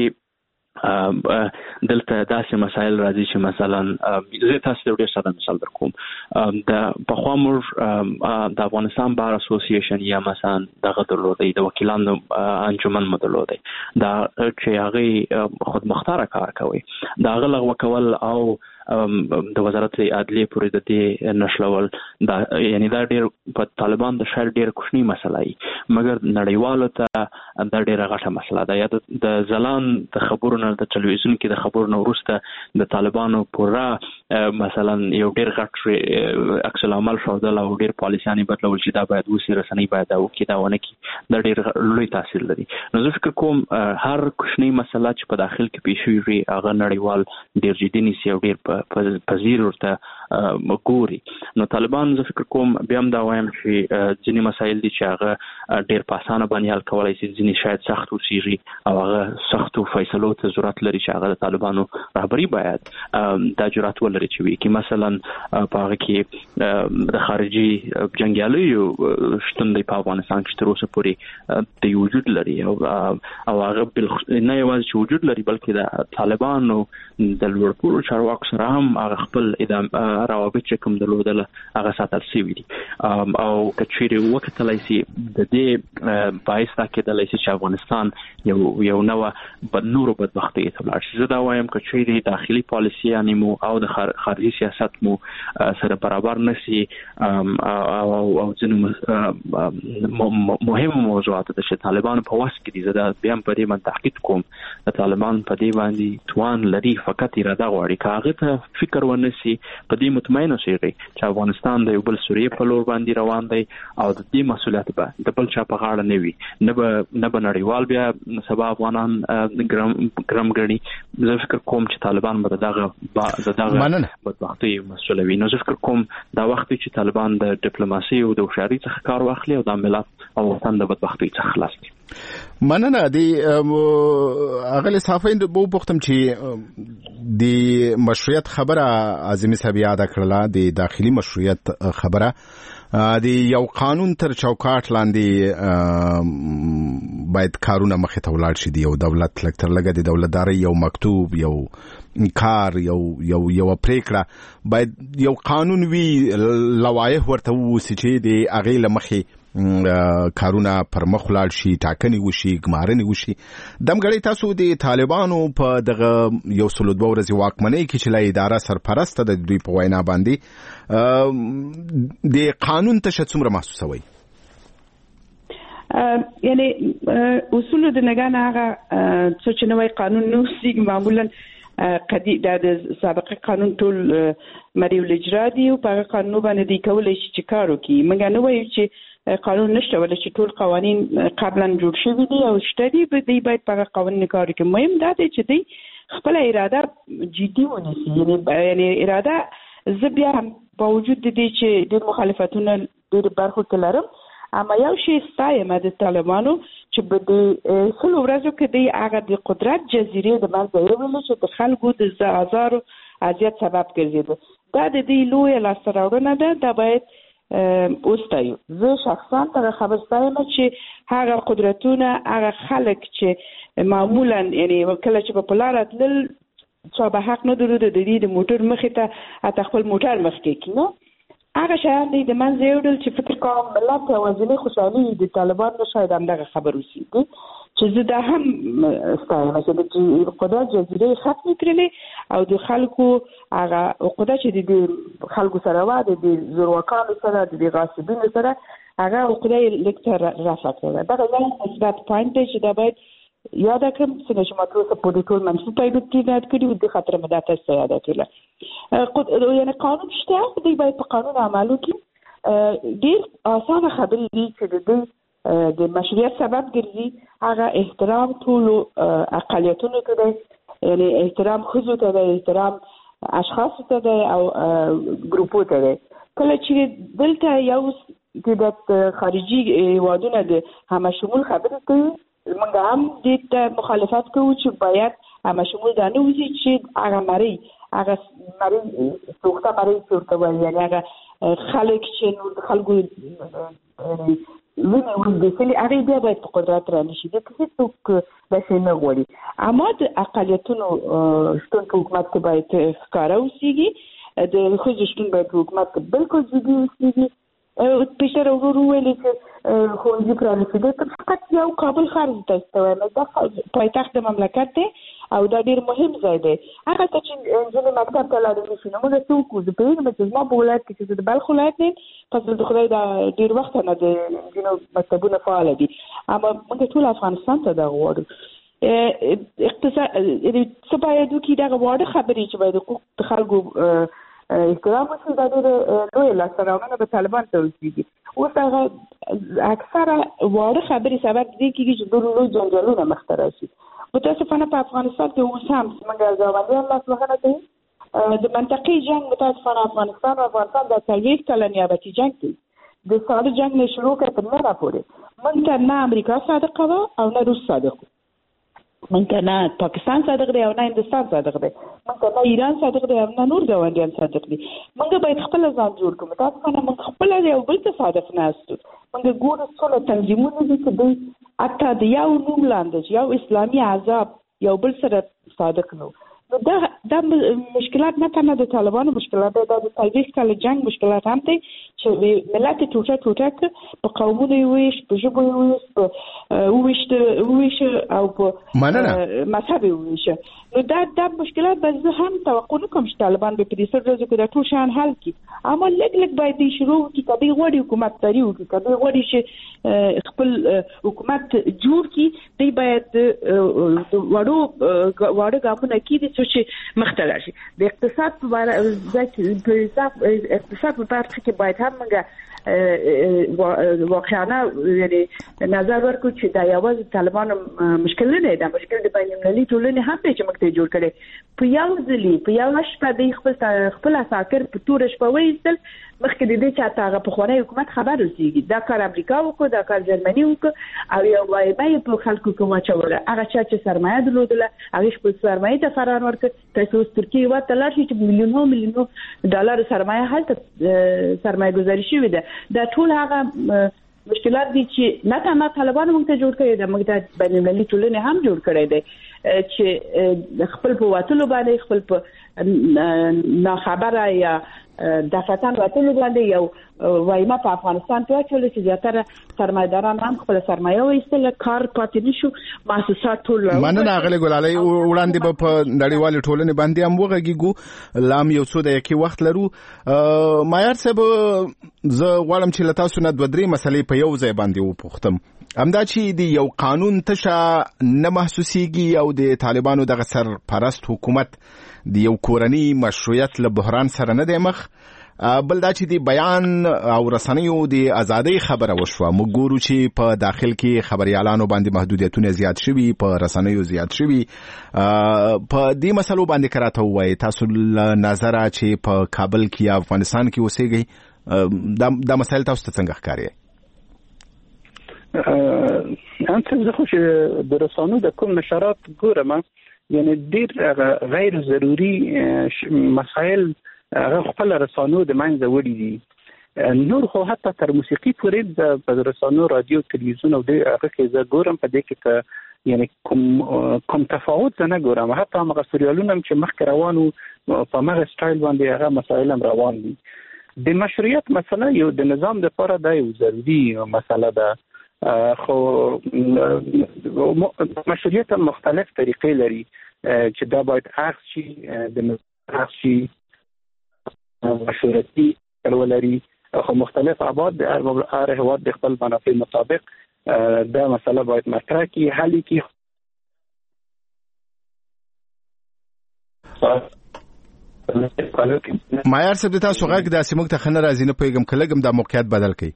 دلته داسې مسایل راځي چې مثلا زه تاسو ته ډېر ساده مثال درکوم. د پخوا موږ د افغانستان بار اسوسییشن یا مثلا دغه درلودي د وکیلانو انجمن مدلودي دا چې هغه خود مختار کار کوي دا غلغه کول او د وزارت عدلیه پورې د دې نشلول دا یعنی دا ډیر په طالبان د شاید ډیر کوچنی مسله ای مګر نړیوالو ته دا ډیره غټه مسله ده. یا د ځلان د خبرونو د ټلویزیون کې د خبرونو وروسته د طالبانو پورا مثلا یو ډیر غټ عکس العمل شودل او ډیر پالیسیانه بدلول چې دا باید وسی رسنۍ باید او کې دا ونه کې دا ډیر لوی تاثیر لري. نو زه فکر کوم هر کوچنی مسله چې په داخل کې پیښ وي هغه نړیوال ډیر جدي نیسي او ډیر پذیر ورته ګوري. نو طالبان زه فکر کوم بیا هم دا وایم چې ځینې مسایل دي چې هغه ډیر په اسانه باندې حل کولای شي، ځینې شاید سخت وسیږي او هغه سختو فیصلو ته ضرورت لري چې هغه د طالبانو رهبری باید دا جرأت ولري چې وي کې مثلا په هغه کې د خارجي جنگیالیو شتون دی په افغانستان کې تر اوسه پورې د وجود لري او هغه نه یوازې وجود لري بلکې د طالبانو د لوړپوړو چارواکو سره هم هغه خپل روابط چې کوم درلودل هغه ساتل شوي دي او کچېرې وکتلای شي د دې باعث دا کېدلی شي چې افغانستان یو نوه نورو بدبختۍ ته ولاړ شي. زه دا وایم کچېرې داخلي پالیسیانې مو او د خارجي سیاست مو سره برابر نشي او ځینې مهمو موضوعاتو ته چې طالبان په واس کې دي. زه دا بیا هم په دې باندې تاکید کوم د طالبان په دې باندې توان لري فقط اراده غواړي که هغه ته فکر ونشي په دې مطمئن اوسئ چې افغانستان د یو بل سوریې په لور باندې روان دی او د دې مسؤلیت به د بل چا په غاړه نه وي، نه به نړیوال بیا سبا افغانان ګرم ګڼي. زه فکر کوم چې طالبان به دغه بدبختۍ مسؤل وي. نو زه فکر کوم دا وخت چې طالبان د ډیپلوماسي او د هوښیارۍ څخه کار واخلي او د ملت او وطن د بدبختۍ څخه خلاص کړي. مننه. دی اغلی صافین بو پختم چې د مشروعیت خبره اعظمي صاحب یاد کړله، د داخلي مشروعیت خبره د یو قانون تر چوکاټ لاندې باید کارونه مخې ته ولاړ شي. یو دولت لکتر لګه د دولتداري یو مکتوب یو کار یو پریکړه باید یو قانون وی لوایح ورته ووسی چې د هغې له مخې کارونه پر مخ ولاړ شي، ټاکنې وشي، ګمارنې وشي. دمګړی تاسو د طالبانو په دغه 102 ورځې واکمنۍ کې چې لا اداره سرپرسته د دوی په وینا باندې د قانون ته څومره محسوسوي؟ یعنی اصول د نگاه هغه څه چې نوې قانون نو سیګ معمولا د سابقه قانون ټول مریو الاجرا دي او په قانون باندې دی کولای شي چې کار وکړي. موږ نو وایو چې قانون نشته ولې چې ټول قوانین قبلا جوړ شوي دي او شته دي دوی باید په قوانین کار وکړي. مهم دا دی چې دوی خپل اراده جدي ونیسي. یعنی اراده زه بیا هم با وجود دې چې د مخالفتونو ډېر برخو کې لرم اما یو شی ستایم د طالبانو چې په دې څلو ورځو کې دوی هغه د قدرت جزیرې د منځه وړلو چې د خلکو د هزارو اذیت سبب ګرځېده. دا د دې لویه لاسته راوړنه ده. دا باید اوستایو. زه شخصا تر خبر ستایم چې هغه قدرتونه هغه خلک چې معمولا یعنی کله چې په لار تلل چې به حق نه درلود د دې د موټر مخې ته خپل موټر مخ کې کینو هغه شیان دي د منځ یوډل چې فکر کوم ملت اوازنه خوشحالي د طالبان نو شاید هم دغه خبر وسیږي چې زه دا هم ستایم چې قدرت جزیره ختم کړلې او د خلکو هغه قدرت چې د خلکو سره و د زورواکانو سره د غاصبینو سره هغه قدرت لیکتر رافع کړل. دا یو مثبت پوینټ دی چې دا باید یاد کړم چې مطلب په دې ټول منځ ته یاد کړی د خطر مدته څخه یاد کړل. یعنی قانون شته دی باید په قانون عمل وکړي. ډېر اسانه خبرې دي چې د مشروعیت سبب ګرځي. هغه احترام ټول اقلیتونو ته دی، یعنی احترام ښځو ته دی، احترام اشخاص ته دی او ګروپو ته دی. کله چې دلته یو د خارجي هیوادونه د همشمول خبرې کوي موږ هم دې مخالفت کوو چې باید همشمول دا نه وځي چې هغه مری سوخته مری ورته وایي، یعنی هغه خلک چې خلکو ویني ورګسلي هغه بیا باید په قدرت رانشي. د هیڅوک داسې نه غواړي. اما د اقلیتونو شتون په حکومت کې باید ښکاره اوسیږي، د ښځو شتون باید په حکومت کې بالکل جدي اوسیږي. پیشتر ورو ویلي چې ښوونځي پرانیستي فقط یو کابل ښار ته وایم دا پایتخت د مملکت دی او دا ډیر مهم ځای دی. هغه چې ځینې مکتب ته لاړې شي نو موږ څه وکړو زه پوهېږم چې زما په ولایت کې چې د بلخ ولایت دی فضل د خدای دا ډیر وخت نه د ځینو مکتبونه فعال دي اما موږ ټول افغانستان ته دا غواړو. اقتصاد څه باید وکړي دغه واړه خبرې چې باید حقوق د خلکو احترام وشي دا ډېره لویه لاسته راوړنه به طالبان ته ورسېږي. اوس هغه اکثره واړه خبرې سبب دې کېږي چې ډېر لوی جنجالونه مخته راشي. متاسفانه په افغانستان کې اوس هم زموږ ګاونډیان لاسوهنه کوي. د منطقې جنګ متاسفانه افغانستان د 40 کلن نیابتي جنګ دی. د ساده جنګ نه شروع کړ تر نن پورې موږ ته نه امریکا صادقه وه او نه روس صادق و. موږ ته نه پاکستان صادق دی او نه هندوستان صادق دی. موږ ته نه ایران صادق دی او نه نور ګاونډیان صادق دي. موږ باید خپل ځان جوړ کړو. متاسفانه موږ خپل یو بل ته صادق نه یاستو. موږ ګورو څومره تنظیمونه دي چې دوی حتی د یو نوم لاندې یو اسلامي عذاب یو بل سره صادق نو دا مشکلات نه تنه د طالبانو مشکلات دی، دا د 40 کال جنگ مشکلات هم دي چې ملت ټوټه په قومونو ویش په ژبه ویش او په مذهب ویش. نو دا مشکلات به زه هم توقع نه کوم چې طالبان به په دې سره ورځو کې دا ټول شان حل کړي. اما لږ باید دې شروع کړي کبي غوړي حکومت تری وکړي کبي غوړي چې خپل حکومت جوړ کړي. دی باید وړو ګامونه کړي چې مخته راشي. د اقتصاد په اړه اقتصاد په اړه کې باید هم موږ واقعا یعنی نظر ورکړو چې دا یوازې طالبانو مشکل نه دی، دا مشکل د بین المللي ټولنې هم دی چې موږ ته جوړ کړي. په یو شپه د خپل اساکر په تور شپه وایستل مخکې د دې چې هغه پخوانی حکومت خبر رسېږي. دا کار امریکا وکړو، دا کار جرمني وکړو او یو وایي په خلکو کې واچوله. هغه چا چې سرمایه درلودله هغه خپل سرمایه ته فرار ورکړ. تاسو اوس ترکیه وته لاړ شئ چې میلیونونو ډالر سرمایه هلته سرمایه گذاري شوې ده. دا ټول هغه مشکلات دي چې نه تنها طالبان موږ ته جوړ کړي دي، موږ ته بین المللي ټولنې هم جوړ کړي دي چې خپل په واتلو باندې خپل په ناخبره یا دفتن واتلو باندې یو وایما په افغانستان کې واچول چې زیاتره سرمایداران هم خپل سرمایه وایستل، کار پاتې نشو، مؤسسات ټول مننه غلې ګلالۍ. وړاندې په نړیوال ټولنې باندې هم وغږیږو، لام یو څو دقیقې وخت لرو. مایار صاحب زه غواړم چې له تاسو نه 2-3 مسلې په یو ځای باندې وپوښتم. همدا چې د یو قانون تشه نه محسوسیږي او د طالبانو دغه سرپرست حکومت د یو کورنی مشروعیت له بحران سره نه دی مخ، بل دا چې د بیان او رسنیو د ازادۍ خبره وشوه. موږ ګورو چې په داخل کې خبريالانو باندې محدودیتونه زیات شوي، په رسنیو زیات شوي. په دې مسلو باندې کراته وایي تاسو نظر چې په کابل کې یا افغانستان کې اوسېږي دا مسایل تاسو ته څنګه ښکاري؟ زه خو چې د رسنیو د کوم نشرات ګورم یعنی ډیر غیر ضروري مسایل هغه خپل رسنیو د منځ وړي دي. نور خو حتی تر موسیقي پورې د رسنیو رادیو تلویزیون او د هغه کې زه ګورم په دې کې یعنی کوم تفاوت نه ګورم. حتی هغه سریالونه چې مخکې روانو په هغه سټایل باندې هغه مسایل هم روان دي. د مشروعیت مسله یو د نظام لپاره د یو ضروري مسله ده، خو مشروعیت مختلف طریقې لري چې دا باید اخذ شي د مشورتي ولري، خو مختلف ابعاد د هر هیواد د خپل منافع مطابق دا مسله باید مطرح کی حل کی. مایار صاحب تاسو غږ داسې موږ ته خنه راځي نه پیغام کلهګم دا موقعیت بدل کړي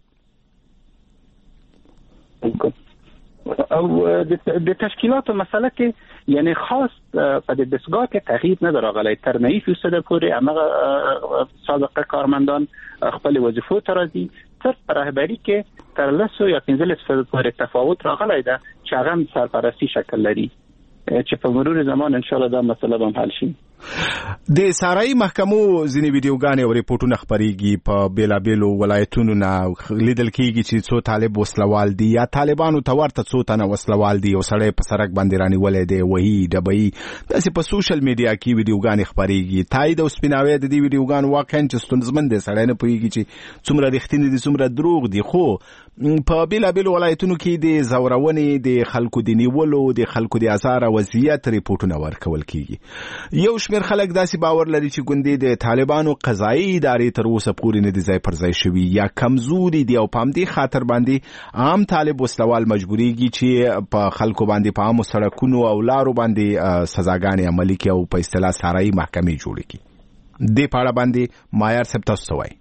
او د تشکیلاتو مسله کې یعنی خاص په د دستگاه کې تغییر نه راغلی. تر 90% پورې هغه سابقه کارمندان خپل وظیفو ته راځي. تر رهبری کې تر 10 یا 15% پورې تفاوت راغلی ده چې هغه سرپرستی شکل لري چې په مرور زمان ان شاء الله دا مسله به حل شي. د سارای محکمو ځینې ویډیوګانې او ریپورتونه خپرېږي په بیلابیلو ولایتونو نه لیدل کېږي چې څو طالب وسلوال دي یا طالبانو ته ورته څو تنه وسلوال دي او سړی په سړک باندې رانیولی دی وهي ډبوي داسې په سوشل میډیا کې ویډیوګانې خپرېږي تایید او سپیناوی د دې ویډیوګانو واقعا چې ستونزمن دی سړی نه پوهېږي چې څومره رښتینې دي څومره دروغ دي خو په بیلابیلو ولایتونو کې د زورونې د خلکو د نیولو د خلکو د ازار او اذیت ریپورتونه ورکول کېږي یو شمېر خلک داسې باور لري چې ګوندې د طالبانو قضایي ادارې تر اوسه پورې نه دي ځای پر ځای شوي یا کمزوري دي او په همدې خاطر باندې عام طالب وسلوال مجبوریږي چې په خلکو باندې په عامو سړکونو او لارو باندې سزاګانې عملي کړي او په اصطلاح سارایي محکمې جوړې کړي دې په اړه باندې مایار صاحب تاسو څه وایي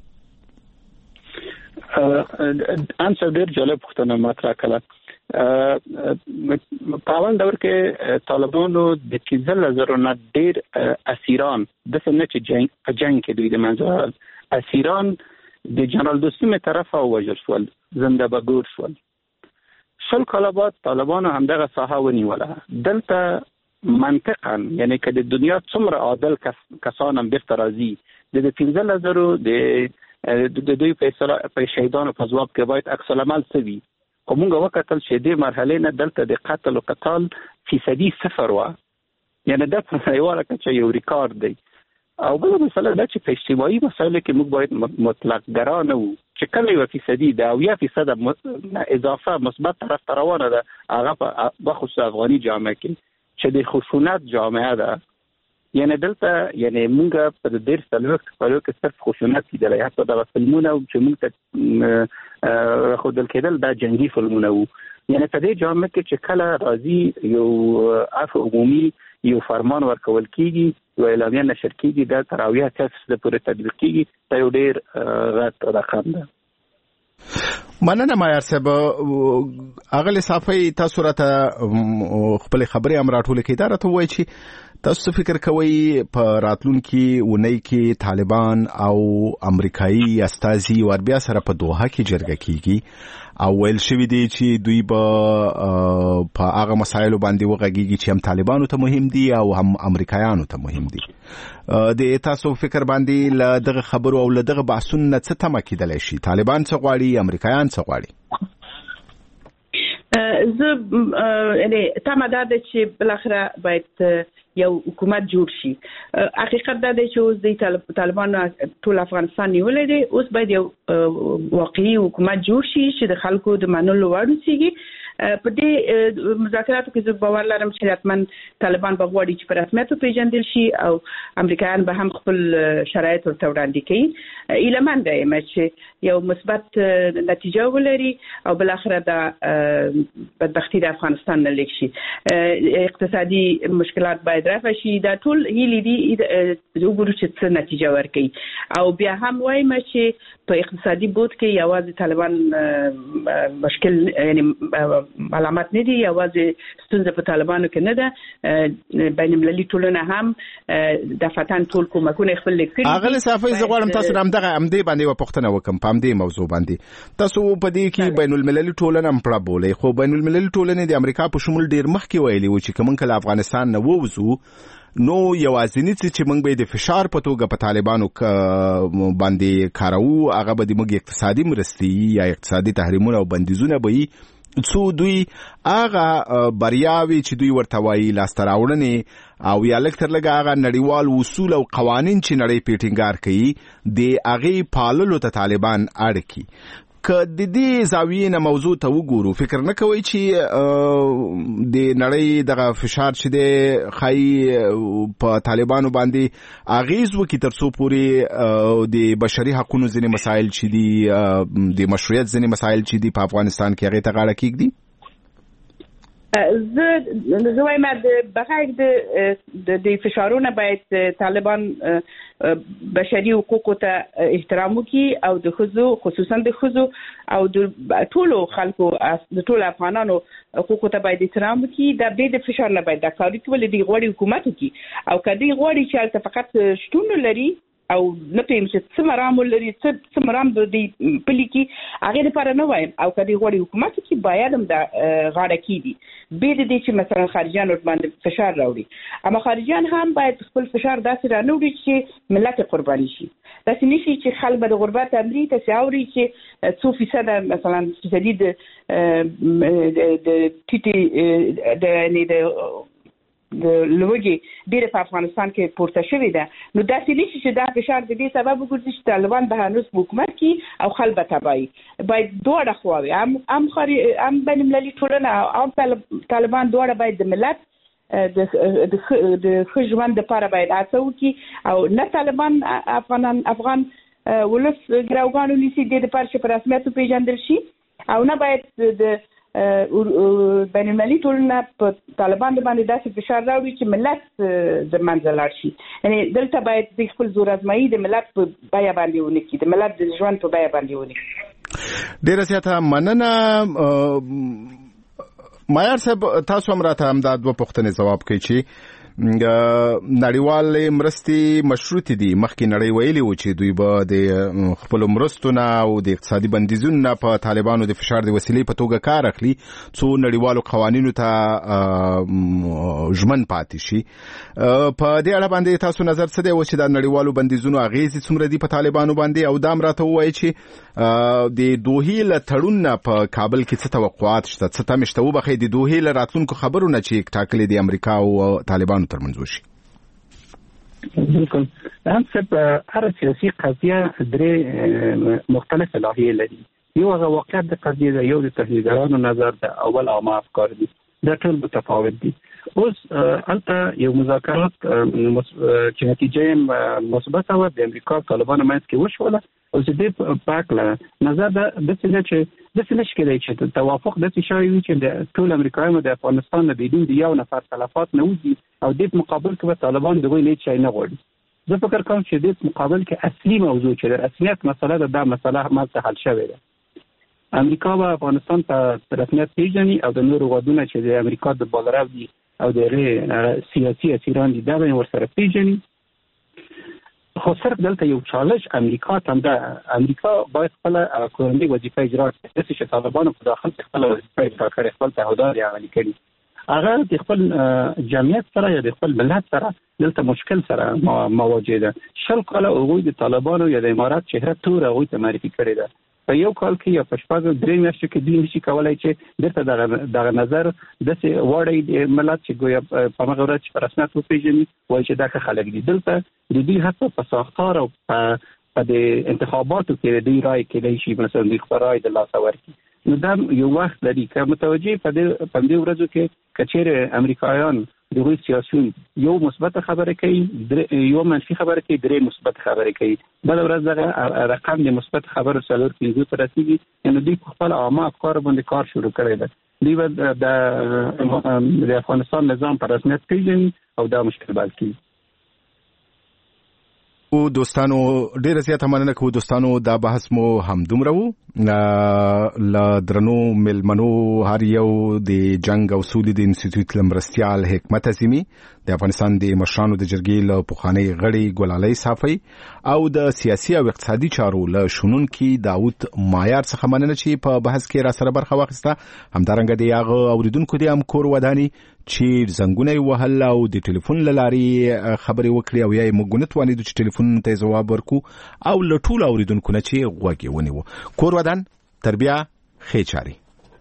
انسر ډېر جالب پوښتنه مطرح کړه په اول دور کې طالبانو د 15000 نه ډېر اسیران د څه نه چې جنگ کې دوی د منځ اسیران د جنرال دوستم طرفه وژل شول زنده بګور شول شل کاله بعد طالبانو همدغه ساحه ونیوله دلته منطقا یعنی که د دنیا څومره عادل کسان هم بیرته راځي د 15000 د دوی په شهیدانو په ځواب کې باید عکس العمل سوي خو موږ وکتل چې د مرحله نه دلته د قتل او قتال فیصدي صفر و یعنی دا په نړیواله کچه یو ریکارډ دی او بل مسله دا چې په اجتماعي مسایلو کې موږ باید مطلق ګرانه وو چې کله یو فیصدي دا او 1% اضافه مثبت طرف ته روانه ده هغه په بخصوص افغاني جامعه کې چې د خشونت جامعه ده یعنی دلته یعنی موږ په ډېر سلوک کې صرف خشونت لیدلی حتی دغه فلمونه چې موږ ته ښودل کېدل دا جنګي فلمونه وو یعنی په دې جامعه کې چې کله راځي یو عفو عمومي یو فرمان ورکول کېږي یو اعلامیه نشر کېږي دا تر 80% پورې تطبیق کېږي دا یو ډېر غټ رقم ده مننه مایار صاحب اغلی صافی تاسو راته خپل خبرې هم راټولې کړئ دا راته وایي چې تاسو فکر کوئ په راتلونکي اونۍ کې طالبان او امریکایي استازي وربیا سره په دوحه کې جرګه کیږي او ویل شوی دی چې دوی په هغه مسایلو باندې وغږیږي چې هم طالبانو ته مهم دي او هم امریکایانو ته مهم دي د تاسو فکر باندې له دغه خبرو او له دغه بحثونو نه څه تمه کېدلی شي طالبان څه غواړي امریکایان څه غواړي یعنی تمه دا ده چې بالاخره باید یو حکومت جوړ شي حقیقت دا دی چې اوس د طالبانو ټول افغانستان نیولې دی اوس باید یو واقعي حکومت جوړ شي چې د خلکو د منلو وړ وسیږي په دې مذاکراتو کې زه باور لرم چې حتما طالبان به غواړي چې په رسمیت وپېژندل شي او امریکایان به هم خپل شرایط ورته وړاندې کوي ایلمن ده چې یو مثبت نتیجه ولري او بالاخره دا بدبختي د افغانستان نه لیک شي اقتصادي مشکلات باید رفع شي دا ټول هیلې دي وګورو چې څه نتیجه ورکوي او بیا هم وایم چې په اقتصادي بود کې یوازې طالبان مشکل یعنی علامات نه دي یوازې ستونزه په طالبانو کې نه ده بین المللي ټولنه هم د فتن ټول کومکونه خپل لیکلي اغلی صافي زه غواړم تاسو هم دغه امدې باندې و پوښتنه وکم په امدې موضوع باندې تاسو په دې کې بین المللي ټولنه هم پړه بولې خو بین المللي ټولنه د امریکا په شمول ډیر مخکې ویلي و چې کوم کله افغانستان نه ووزو نو یوازینی چې موږ به د فشار په توګه په طالبانو باندې کارو هغه به د موږ اقتصادي مرستې یا اقتصادي تحریمونه او بندیزونه به څو دوی هغه بریاوي چې دوی ورته وایي لاسته راوړنې او یا لږ تر لږه هغه نړیوال اصول او قوانین چې نړۍ پې ټینګار کوي د هغې پاللو ته طالبان اړ کړي که د دې زاویې نه موضوع ته وګورو فکر نه کوئ چې د نړۍ دغه فشار چې دی ښایي په طالبانو باندې اغیز وکړي تر څو پورې د بشري حقونو ځینې مسایل چې دي د مشروعیت ځینې مسایل چې دي په افغانستان کې هغې ته غاړه کېږدي زه وایم بغیر د فشارونه باید طالبان بشري حقوقو ته احترام وکړي او د ښځو خصوصا د ښځو او د ټولو خلکو د ټولو افغانانو حقوقو ته باید احترام وکړي دا بې د فشار نه باید دا کار وکړي ولې دوی غواړي حکومت وکړي او که دوی غواړي چې هلته فقط شتون لري او نه پېم چې څه مرام لري څه مرام د دې پلي کې هغه لپاره نه وایم او کدي غوړي حکومت کې باید هم د غاړه کېدي به د دې چې مثلا خارجيان ور باندې فشار راوړي اما خارجيان هم باید خپل فشار داسې رانوړي چې ملت قرباني شي داسې نشي چې خلک د غربت امري تساوري چې 2% مثلا فیصدي د ټیټي د لوګي ډیره په افغانستان کې پورته شوې ده نو داسې نشي چې دا فشار د دې سبب وګرځي چې طالبان به هنوز حکومت کې او خلک تبعي باید دوه خواوي هم بین المللي ټولنه او طالبان دوه باید د ملت د خجوان د لپاره باید هڅه وکړي او نه طالبان افغان ولس ګراوګانو نيسي د لپاره چې په رسمیت پیژندل شي او نه باید د بین المللي ټولنه په طالبان باندې داسې فشار راوړي چې ملت د منځ لاړ شي یعنی دلته باید د خپل زور ازمایي د ملت په بیا باندې ونکړي د ملت د ژوند په بیا باندې ونکړي ډیره زیاته مننه مایار صاحب تاسو هم راته هم دا دوه پوښتنې جواب کوي چې نړیوال مرستې مشروط دي مخکې نړۍ ویلي و چې دوی به د خپل مرستونه او د اقتصادي بندیزونو په طالبانو د فشار د وسیلې په توګه کار اخلي څو نړیوالو قوانینو ته ژمن پاتې شي په دې اړه باندې تاسو نظر څه دی چې د نړیوالو بندیزونو اغیزې څومره دي په طالبانو باندې او دا راته وایي چې د دوحې له تړون په کابل کې څه توقعات شته څه تمشته وبخې د دوحې له راتلونکو خبرونه چې ټاکلي د امریکا او طالبانو ترمنځ وشي بالکل هم څه هر سیاسي قضیه درې مختلفه لاهیې لري یو هغه واقعیت د قضیه ده یو د تحلیلګرانو نظر ده اول عامه افکار دي دا ټول متفاوت دي اوس البته یو مذاکرات چې نتیجه مثبت و د امریکا طالبان منځ کې وشوله او چې د پاکله نظر ده د څه چې د څه نشکلي چې توافق د څه شوی چې د ټول امریکایانو د افغانستان نه بدون د یو نفر تلفات نه وځي او د مقابل کې طالبان دغه نه شي نه غواړي زه فکر کوم چې د مقابل کې اصلي موضوع چې د رسمیت مسله ده مسله هم حل شوی ده امریکا و افغانستان په رسمیت پیژني او د نورو غوډونه چې د امریکا د بالراو دي او د سیاسي اسیران دي دا به ورسره پیژني خو صرف دلته یو چالش امریکا ته ده امریکا باید خپل کورنۍ وظیفه اجرا کړي چې طالبانو په داخل کې خپل وظیفه اجرا کړي خپل تعهدات عملي کړي هغه د خپل جمعیت سره یا د خپل ملت سره دلته مشکل سره مواجه ده شل کاله هغوی د طالبانو یا د امارات چهره تور هغوی ته معرفي کړي ده په یو کال کې یا په شپږ درې میاشتو کې دوی نشي کولای چې دغه دغه نظر داسې وړي د ملت چې ګویا په هغه ورځ چې په رسمیت وپېژني وایي چې دا خلک دي دلته د دوی حتی په ساختار او په د انتخاباتو کې دوی رای کېدای شي مثلا دوی خپل رای د لاسه ورکړي نو دا یو وخت لري که متوجه په دې ورځو کې کچېرې امریکایان دغه سیاسيون یو مثبت خبره کوي یو منفي خبره کوي درې مثبت خبره کوي بل ورځ دغه رقم د مثبت خبرو سلور کېږي تر رسیدي نو دوی خپل عامه افکار باندې کار شروع کړی دی دوی د افغانستان نظام په رسمیت پیژني او دا مشکل بل کیږي او دوستانو ډیره زیاته مننه کوم دوستانو دا بحث مو هم دومره وو ل درنو ملمنو هر یو د جنگ او سولې د انسټیټیوټ لمرستيال حکمت عظیمی د افغانستان د مشرانو د جرګې له پخوانی غړي ګلالۍ صافی او د سیاسي او اقتصادي چارو له شنونکي داوود مایار څخه مننه چې په بحث کې را سره برخه واخیسته همدارنګه د یاغه اوریدونکو د امکور ودانی چې زنګونه وهل او د ټلیفون لاري خبري وکړي او یې موږ نتوانې چې ټلیفون ته جواب ورکو او لټول اوریدونکو نه چې غوږی ونیو کور ودان تربیه خېچاري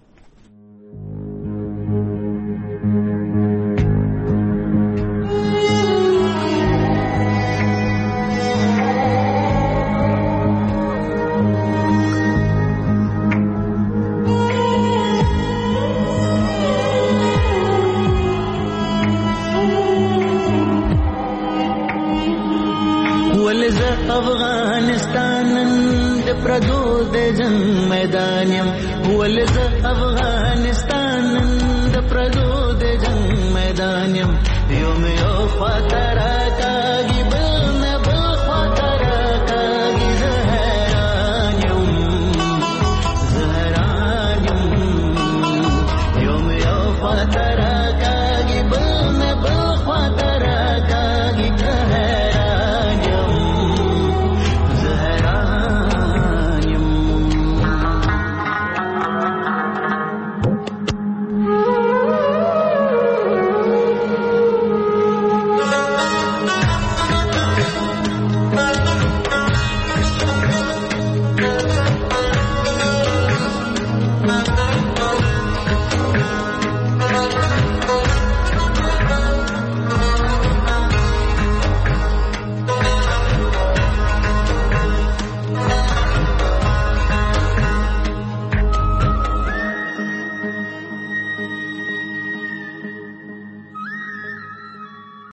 افغانستان د پردو د جنگ میدان يم ولز افغانستان د پردو د جنگ میدان يم یو خاطر راکاږي